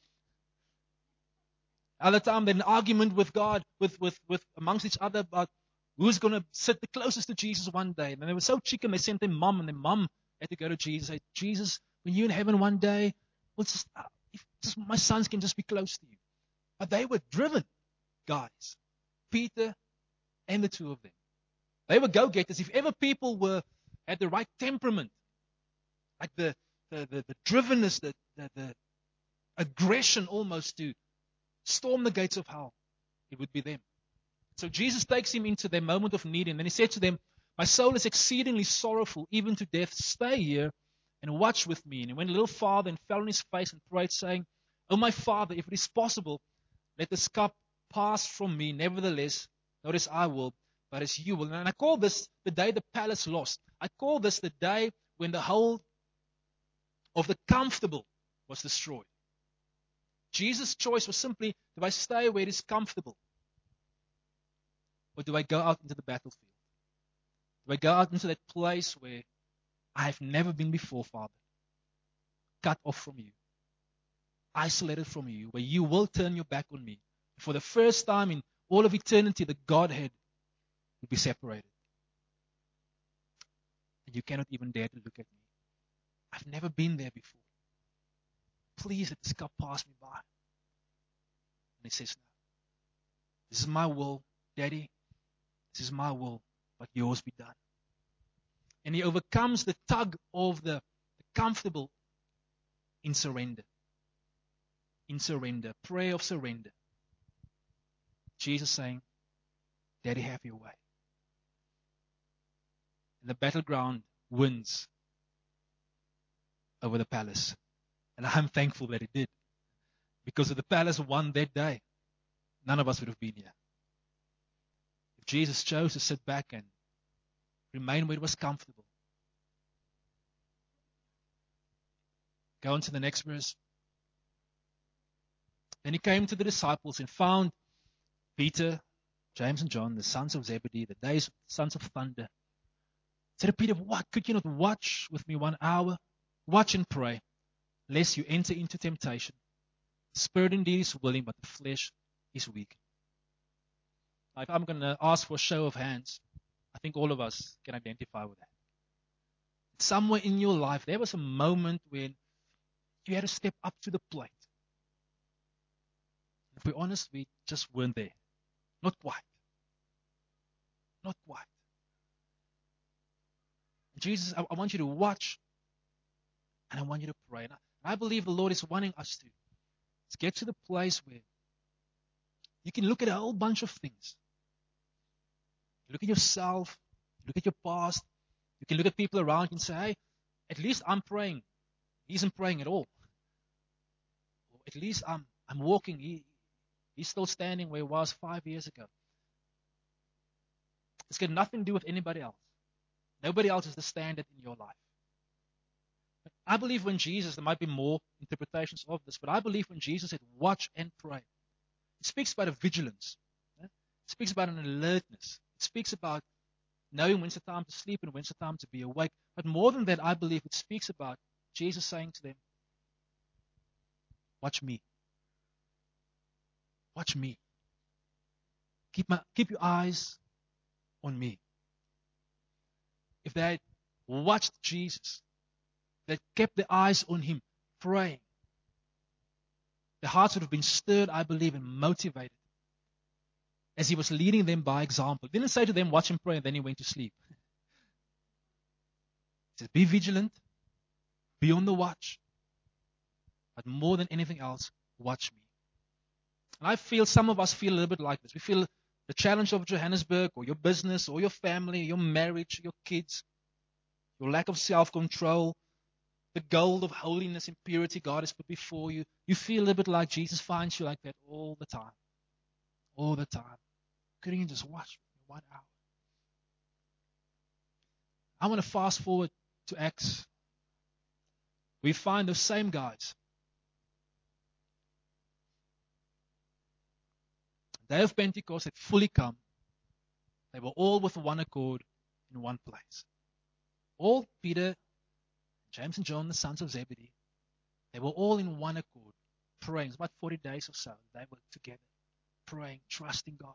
Other time, they had an argument with God, with, with, with amongst each other about who's going to sit the closest to Jesus one day. And they were so chicken, they sent their mom, and their mom had to go to Jesus and say, Jesus, when you're in heaven one day, well, just, if just my sons can just be close to you. But they were driven guys, Peter and the two of them. They were go-getters. If ever people were had the right temperament, like the the, the, the drivenness, the, the, the aggression almost to storm the gates of hell, it would be them. So Jesus takes him into their moment of need, and then he said to them, my soul is exceedingly sorrowful, even to death. Stay here and watch with me. And he went a little farther and fell on his face and prayed, saying, Oh my Father, if it is possible, let this cup pass from me. Nevertheless, not as I will, but as you will. And I call this the day the palace lost. I call this the day when the whole of the comfortable was destroyed. Jesus' choice was simply, do I stay where it is comfortable? Or do I go out into the battlefield? Do I go out into that place where I've never been before, Father? Cut off from you. Isolated from you, where you will turn your back on me. For the first time in all of eternity, the Godhead will be separated. And you cannot even dare to look at me. I've never been there before. Please let this cup pass me by. And he says, no. This is my will, Daddy. This is my will, but yours be done. And he overcomes the tug of the, the comfortable in surrender. In surrender. Prayer of surrender. Jesus saying, Daddy, have your way. And the battleground wins over the palace. And I'm thankful that it did. Because if the palace won that day, none of us would have been here. If Jesus chose to sit back and remain where it was comfortable. Go on to the next verse. Then he came to the disciples and found Peter, James and John, the sons of Zebedee, the days sons of thunder. He said to Peter, what? Could you not watch with me one hour? Watch and pray, lest you enter into temptation. The spirit indeed is willing, but the flesh is weak. Now, if I'm going to ask for a show of hands, I think all of us can identify with that. Somewhere in your life, there was a moment when you had to step up to the plate. If we're honest, we just weren't there. Not quite. Not quite. Jesus, I, I want you to watch and I want you to pray. And I, I believe the Lord is wanting us to Let's get to the place where you can look at a whole bunch of things. Look at yourself. Look at your past. You can look at people around you and say, hey, at least I'm praying. He isn't praying at all. Or at least I'm I'm walking. He, he's still standing where he was five years ago. It's got nothing to do with anybody else. Nobody else is the standard in your life. But I believe when Jesus, there might be more interpretations of this, but I believe when Jesus said, watch and pray, it speaks about a vigilance. It speaks about an alertness. It speaks about knowing when's the time to sleep and when's the time to be awake. But more than that, I believe it speaks about Jesus saying to them, watch me. Watch me. Keep my keep your eyes on me. If they had watched Jesus, they kept their eyes on him, praying, their hearts would have been stirred, I believe, and motivated as he was leading them by example. He didn't say to them, watch and pray, and then he went to sleep. He said, be vigilant, be on the watch, but more than anything else, watch me. And I feel some of us feel a little bit like this. We feel the challenge of Johannesburg, or your business, or your family, your marriage, your kids, your lack of self-control, the goal of holiness and purity God has put before you. You feel a little bit like Jesus finds you like that all the time. All the time. Couldn't you just watch for one hour? I want to fast forward to Acts. We find those same guys. The day of Pentecost had fully come. They were all with one accord in one place. All Peter, James and John, the sons of Zebedee, they were all in one accord, praying. It was about forty days or so. They were together, praying, trusting God.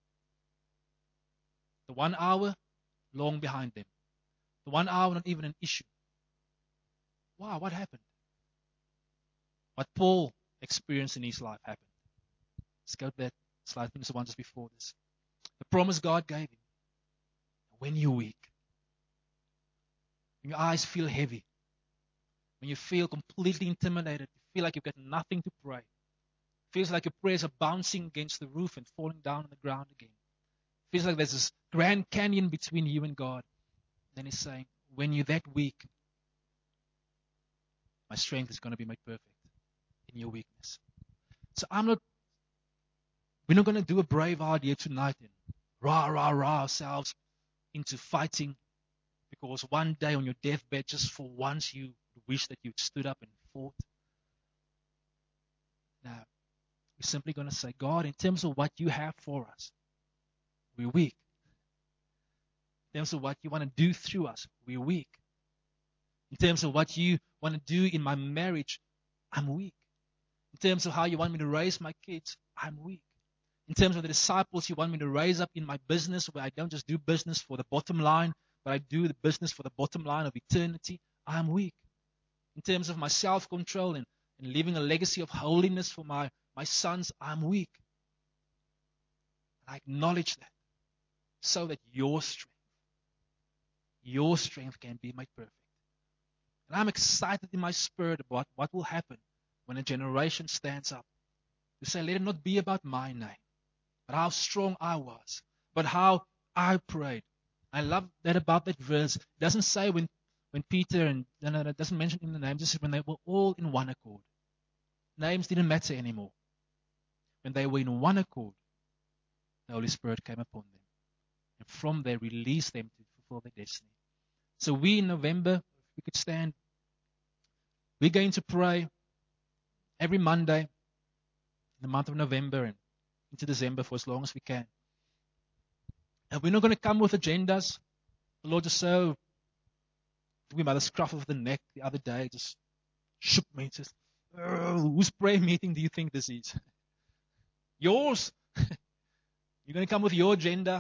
The one hour, long behind them. The one hour, not even an issue. Wow, what happened? What Paul experienced in his life happened. Let's go to that slide. I think it's the one just before this. The promise God gave him. When you're weak, when your eyes feel heavy, when you feel completely intimidated, you feel like you've got nothing to pray. It feels like your prayers are bouncing against the roof and falling down on the ground again. It feels like there's this Grand Canyon between you and God. Then he's saying, when you're that weak, my strength is going to be made perfect in your weakness. So I'm not, we're not going to do a brave idea tonight and rah, rah, rah ourselves into fighting because one day on your deathbed, just for once, you wish that you'd stood up and fought. Now, we're simply going to say, God, in terms of what you have for us, we're weak. In terms of what you want to do through us, we're weak. In terms of what you want to do in my marriage, I'm weak. In terms of how you want me to raise my kids, I'm weak. In terms of the disciples you want me to raise up in my business, where I don't just do business for the bottom line, but I do the business for the bottom line of eternity, I'm weak. In terms of my self-control and, and leaving a legacy of holiness for my, my sons, I'm weak. And I acknowledge that so that your strength, your strength can be made perfect. And I'm excited in my spirit about what will happen when a generation stands up to say, let it not be about my name, but how strong I was, but how I prayed. I love that about that verse. It doesn't say when, when Peter, and no, no, it doesn't mention in the name, just when they were all in one accord. Names didn't matter anymore. When they were in one accord, the Holy Spirit came upon them. And from there, released them to fulfill their destiny. So we in November, if we could stand, we're going to pray every Monday in the month of November and into December for as long as we can. And we're not going to come with agendas. The Lord just so took me by the scruff of the neck the other day, just shook me and says, oh, whose prayer meeting do you think this is? Yours. You're going to come with your agenda?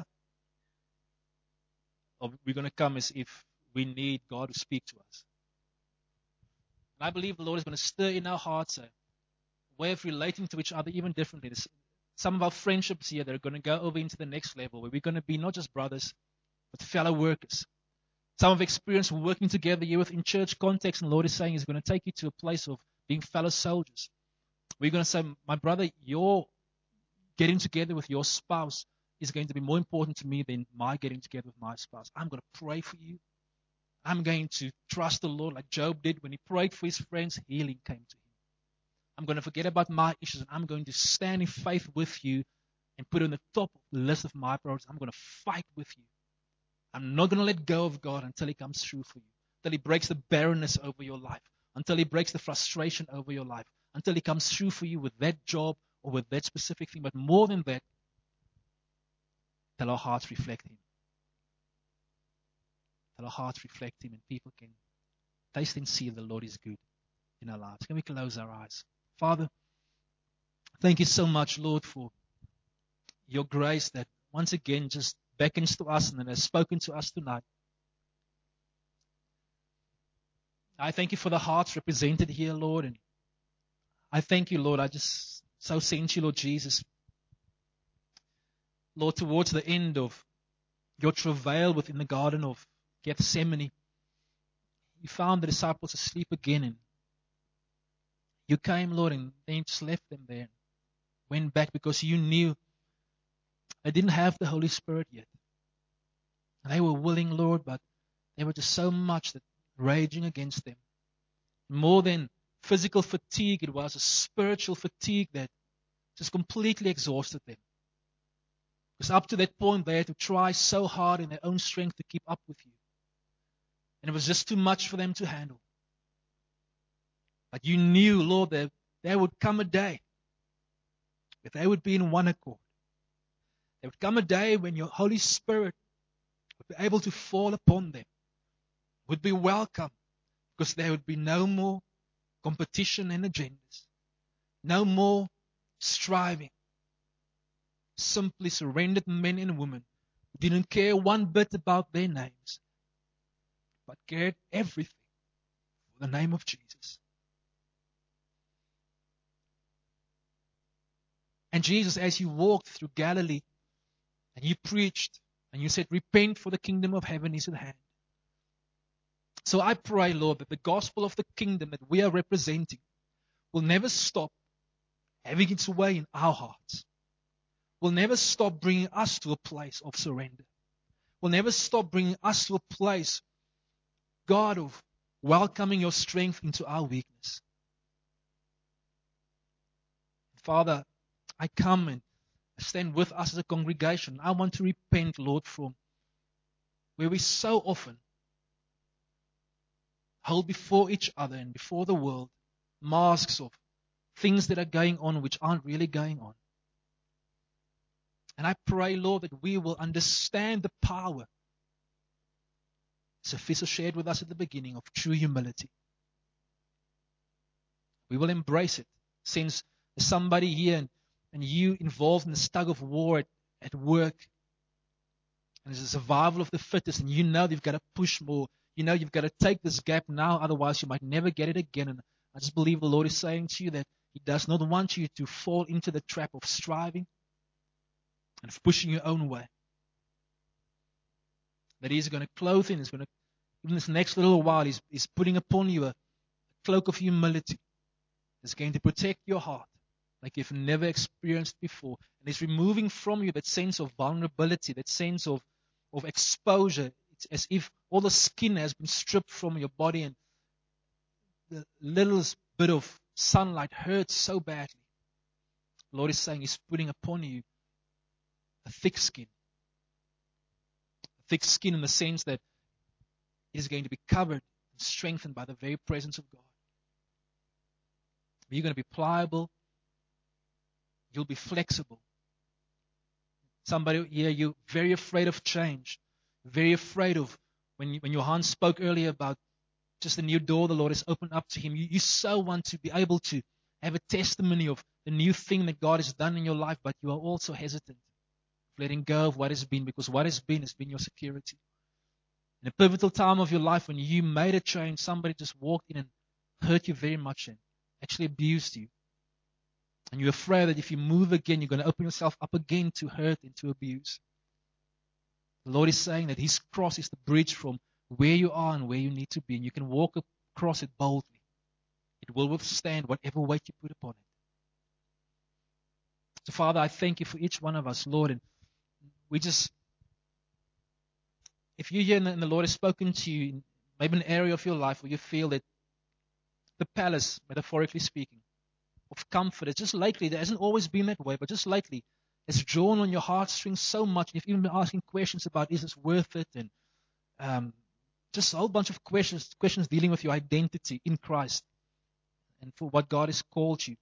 Or we're going to come as if we need God to speak to us. And I believe the Lord is going to stir in our hearts a way of relating to each other even differently. There's some of our friendships here that are going to go over into the next level, where we're going to be not just brothers, but fellow workers. Some have experienced working together here within church context, and the Lord is saying He's going to take you to a place of being fellow soldiers. We're going to say, my brother, your getting together with your spouse is going to be more important to me than my getting together with my spouse. I'm going to pray for you. I'm going to trust the Lord like Job did when he prayed for his friends, healing came to him. I'm going to forget about my issues, and I'm going to stand in faith with you and put it on the top of the list of my priorities. I'm going to fight with you. I'm not going to let go of God until He comes through for you, until He breaks the barrenness over your life, until He breaks the frustration over your life, until He comes through for you with that job or with that specific thing. But more than that, till our hearts reflect Him. Till our hearts reflect Him and people can taste and see the Lord is good in our lives. Can we close our eyes? Father, thank you so much, Lord, for your grace that once again just beckons to us and that has spoken to us tonight. I thank you for the hearts represented here, Lord, and I thank you, Lord. I just so sense you, Lord Jesus. Lord, towards the end of your travail within the Garden of Gethsemane, you found the disciples asleep again, and you came, Lord, and then just left them there. Went back because you knew they didn't have the Holy Spirit yet. And they were willing, Lord, but there was just so much that raging against them. More than physical fatigue, it was a spiritual fatigue that just completely exhausted them. Because up to that point, they had to try so hard in their own strength to keep up with you. And it was just too much for them to handle. But you knew, Lord, that there would come a day that they would be in one accord. There would come a day when your Holy Spirit would be able to fall upon them, would be welcome, because there would be no more competition and agendas, no more striving. Simply surrendered men and women who didn't care one bit about their names, but cared everything for the name of Jesus. And Jesus, as you walked through Galilee and you preached and you said, repent, for the kingdom of heaven is at hand. So I pray, Lord, that the gospel of the kingdom that we are representing will never stop having its way in our hearts. Will never stop bringing us to a place of surrender. Will never stop bringing us to a place, God, of welcoming your strength into our weakness. Father, I come and stand with us as a congregation. I want to repent, Lord, from where we so often hold before each other and before the world masks of things that are going on which aren't really going on. And I pray, Lord, that we will understand the power, as Efisa shared with us at the beginning, of true humility. We will embrace it. Since there's somebody here and, and you involved in the tug of war at, at work, and there's a survival of the fittest, and you know you've got to push more. You know you've got to take this gap now, otherwise you might never get it again. And I just believe the Lord is saying to you that He does not want you to fall into the trap of striving and of pushing your own way. That He's going to clothe in, He's going to, even this next little while, He's, he's putting upon you a cloak of humility that's going to protect your heart like you've never experienced before. And He's removing from you that sense of vulnerability, that sense of, of exposure. It's as if all the skin has been stripped from your body and the littlest bit of sunlight hurts so badly. The Lord is saying He's putting upon you a thick skin. A thick skin in the sense that it is going to be covered and strengthened by the very presence of God. You're going to be pliable. You'll be flexible. Somebody here, you're very afraid of change. Very afraid of, when, you, when Johan spoke earlier about just a new door the Lord has opened up to him, you, you so want to be able to have a testimony of the new thing that God has done in your life, but you are also hesitant of letting go of what has been, because what has been has been your security. In a pivotal time of your life when you made a change, somebody just walked in and hurt you very much and actually abused you. And you're afraid that if you move again, you're going to open yourself up again to hurt and to abuse. The Lord is saying that His cross is the bridge from where you are and where you need to be. And you can walk across it boldly. It will withstand whatever weight you put upon it. So, Father, I thank You for each one of us, Lord. And we just, if you're here and the Lord has spoken to you in maybe an area of your life where you feel that the palace, metaphorically speaking, of comfort, it's just lately, there hasn't always been that way, but just lately, it's drawn on your heartstrings so much. And you've even been asking questions about, is this worth it? And um, just a whole bunch of questions, questions dealing with your identity in Christ and for what God has called you.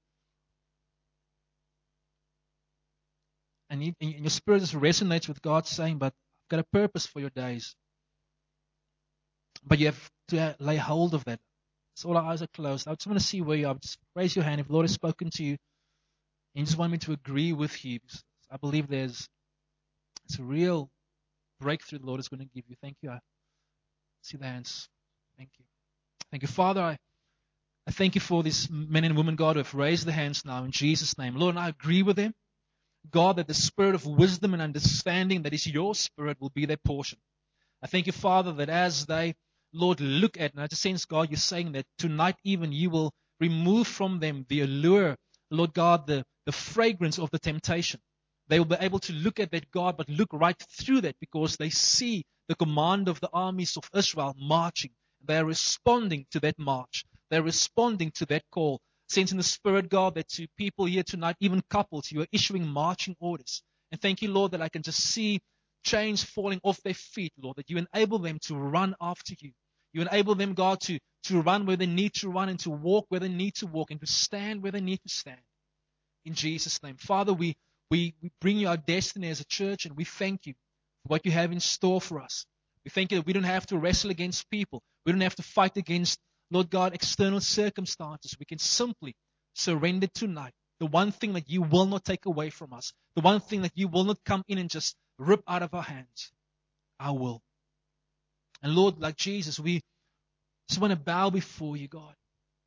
And, you, and your spirit just resonates with God saying, but I've got a purpose for your days. But you have to lay hold of that. So all our eyes are closed. I just want to see where you are. Just raise your hand if the Lord has spoken to you and you just want me to agree with you. I believe there's it's a real breakthrough the Lord is going to give you. Thank you. I see the hands. Thank you. Thank you, Father. I, I thank You for these men and women, God, who have raised their hands now in Jesus' name. Lord, and I agree with them. God, that the spirit of wisdom and understanding that is Your spirit will be their portion. I thank You, Father, that as they, Lord, look at, and I just sense, God, You're saying that tonight even You will remove from them the allure, Lord God, the, the fragrance of the temptation. They will be able to look at that, God, but look right through that because they see the command of the armies of Israel marching. They are responding to that march. They're responding to that call. Sense in the Spirit, God, that to people here tonight, even couples, You are issuing marching orders. And thank You, Lord, that I can just see chains falling off their feet, Lord, that You enable them to run after You. You enable them, God, to, to run where they need to run and to walk where they need to walk and to stand where they need to stand. In Jesus' name. Father, we, we, we bring You our destiny as a church and we thank You for what You have in store for us. We thank You that we don't have to wrestle against people. We don't have to fight against, Lord God, external circumstances. We can simply surrender tonight. The one thing that You will not take away from us. The one thing that You will not come in and just rip out of our hands. Our will. And Lord, like Jesus, we just want to bow before You, God.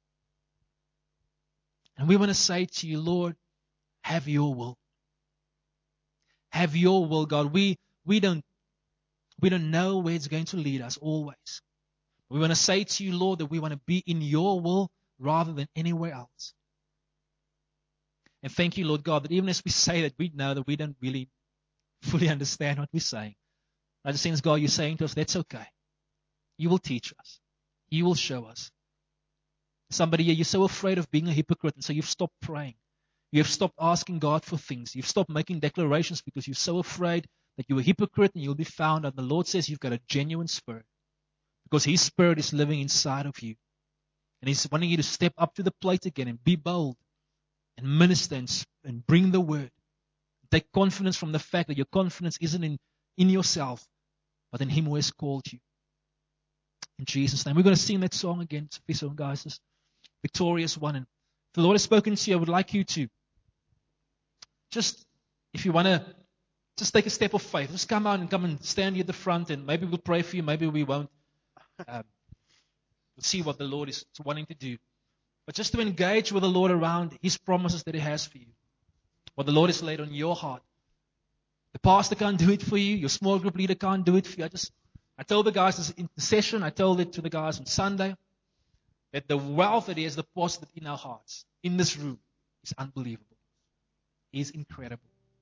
And we want to say to You, Lord, have Your will. Have Your will, God. We we don't we don't know where it's going to lead us always. We want to say to You, Lord, that we want to be in Your will rather than anywhere else. And thank You, Lord God, that even as we say that, we know that we don't really fully understand what we're saying. I just sense, God, You're saying to us, that's okay. You will teach us. You will show us. Somebody here, you're so afraid of being a hypocrite, and so you've stopped praying. You have stopped asking God for things. You've stopped making declarations because you're so afraid that you're a hypocrite and you'll be found out. The Lord says you've got a genuine spirit because His Spirit is living inside of you. And He's wanting you to step up to the plate again and be bold and minister and, and bring the word. Take confidence from the fact that your confidence isn't in, in yourself, but in Him who has called you. In Jesus' name. We're going to sing that song again. It's a song, guys. This victorious one. And if the Lord has spoken to you, I would like you to just, if you want to, just take a step of faith. Just come out and come and stand here at the front, and maybe we'll pray for you, maybe we won't. Um, we'll see what the Lord is wanting to do. But just to engage with the Lord around His promises that He has for you. What the Lord has laid on your heart. The pastor can't do it for you. Your small group leader can't do it for you. I just, I told the guys this in the session, I told it to the guys on Sunday, that the wealth that He has deposited in our hearts, in this room, is unbelievable. It is incredible.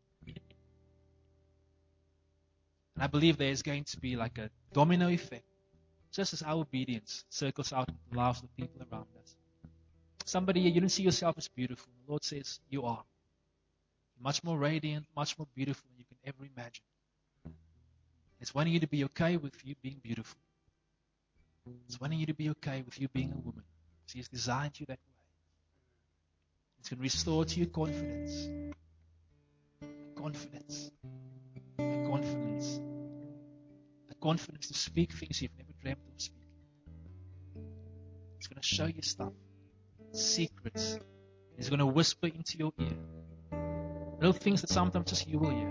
And I believe there is going to be like a domino effect, just as our obedience circles out in the lives of the people around us. Somebody here, you don't see yourself as beautiful. The Lord says you are. Much more radiant, much more beautiful than you can ever imagine. It's wanting you to be okay with you being beautiful. It's wanting you to be okay with you being a woman. Because He has designed you that way. It's going to restore to you confidence. Confidence. The confidence. The confidence to speak things you've never dreamt of speaking. It's going to show you stuff. Secrets. It's going to whisper into your ear. Little things that sometimes just you will hear.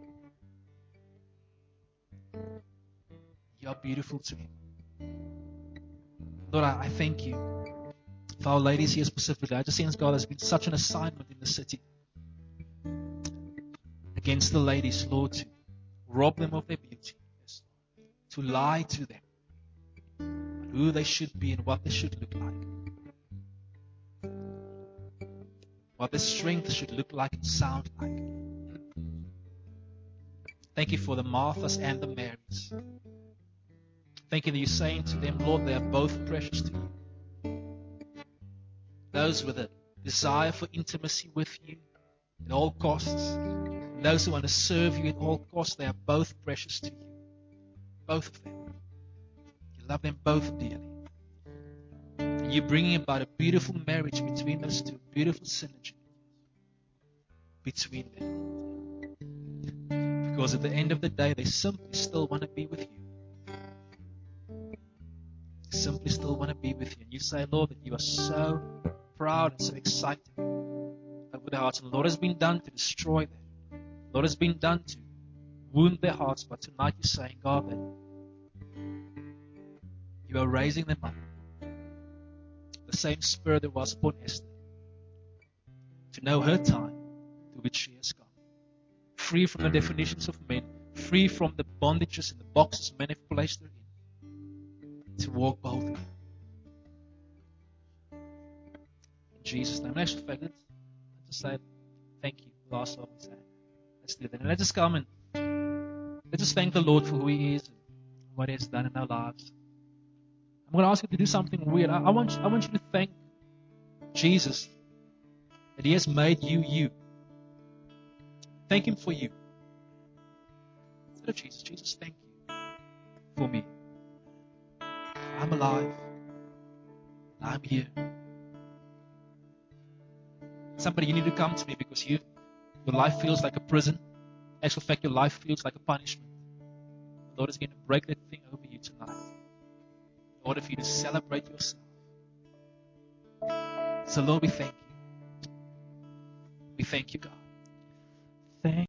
You are beautiful to Him. Lord, I, I thank you for our ladies here specifically. I just sense God has been such an assignment in the city against the ladies, Lord, to rob them of their beauty, yes, to lie to them on who they should be and what they should look like, what their strength should look like and sound like. Thank you for the Marthas and the Marys. Thank you that you're saying to them, Lord, they are both precious to you. Those with a desire for intimacy with you at all costs, and those who want to serve you at all costs, they are both precious to you. Both of them. You love them both dearly. And you're bringing about a beautiful marriage between those two, a beautiful synergy between them. Because at the end of the day, they simply still want to be with you. They simply still want to be with you. And you say, Lord, that you are so proud and so excited over their hearts. And a lot has been done to destroy them. A lot has been done to wound their hearts. But tonight you're saying, God, that you are raising them up. The same spirit that was upon Esther. To know her time to which she has come. Free from the definitions of men. Free from the bondages and the boxes men have placed her in. To walk boldly. In Jesus' name. Next fact, let's just say thank you. The last song we sang. Let's do that. And let's just come and let's just thank the Lord for who He is and what He has done in our lives. I'm going to ask you to do something weird. I, I want you, I want you to thank Jesus that He has made you you. Thank Him for you. Instead of Jesus, Jesus, thank you for me. I'm alive. I'm here. Somebody, you need to come to me because you, your life feels like a prison. In actual fact, your life feels like a punishment. The Lord is going to break that thing over you tonight in order for you to celebrate yourself. So, Lord, we thank you. We thank you, God. Thank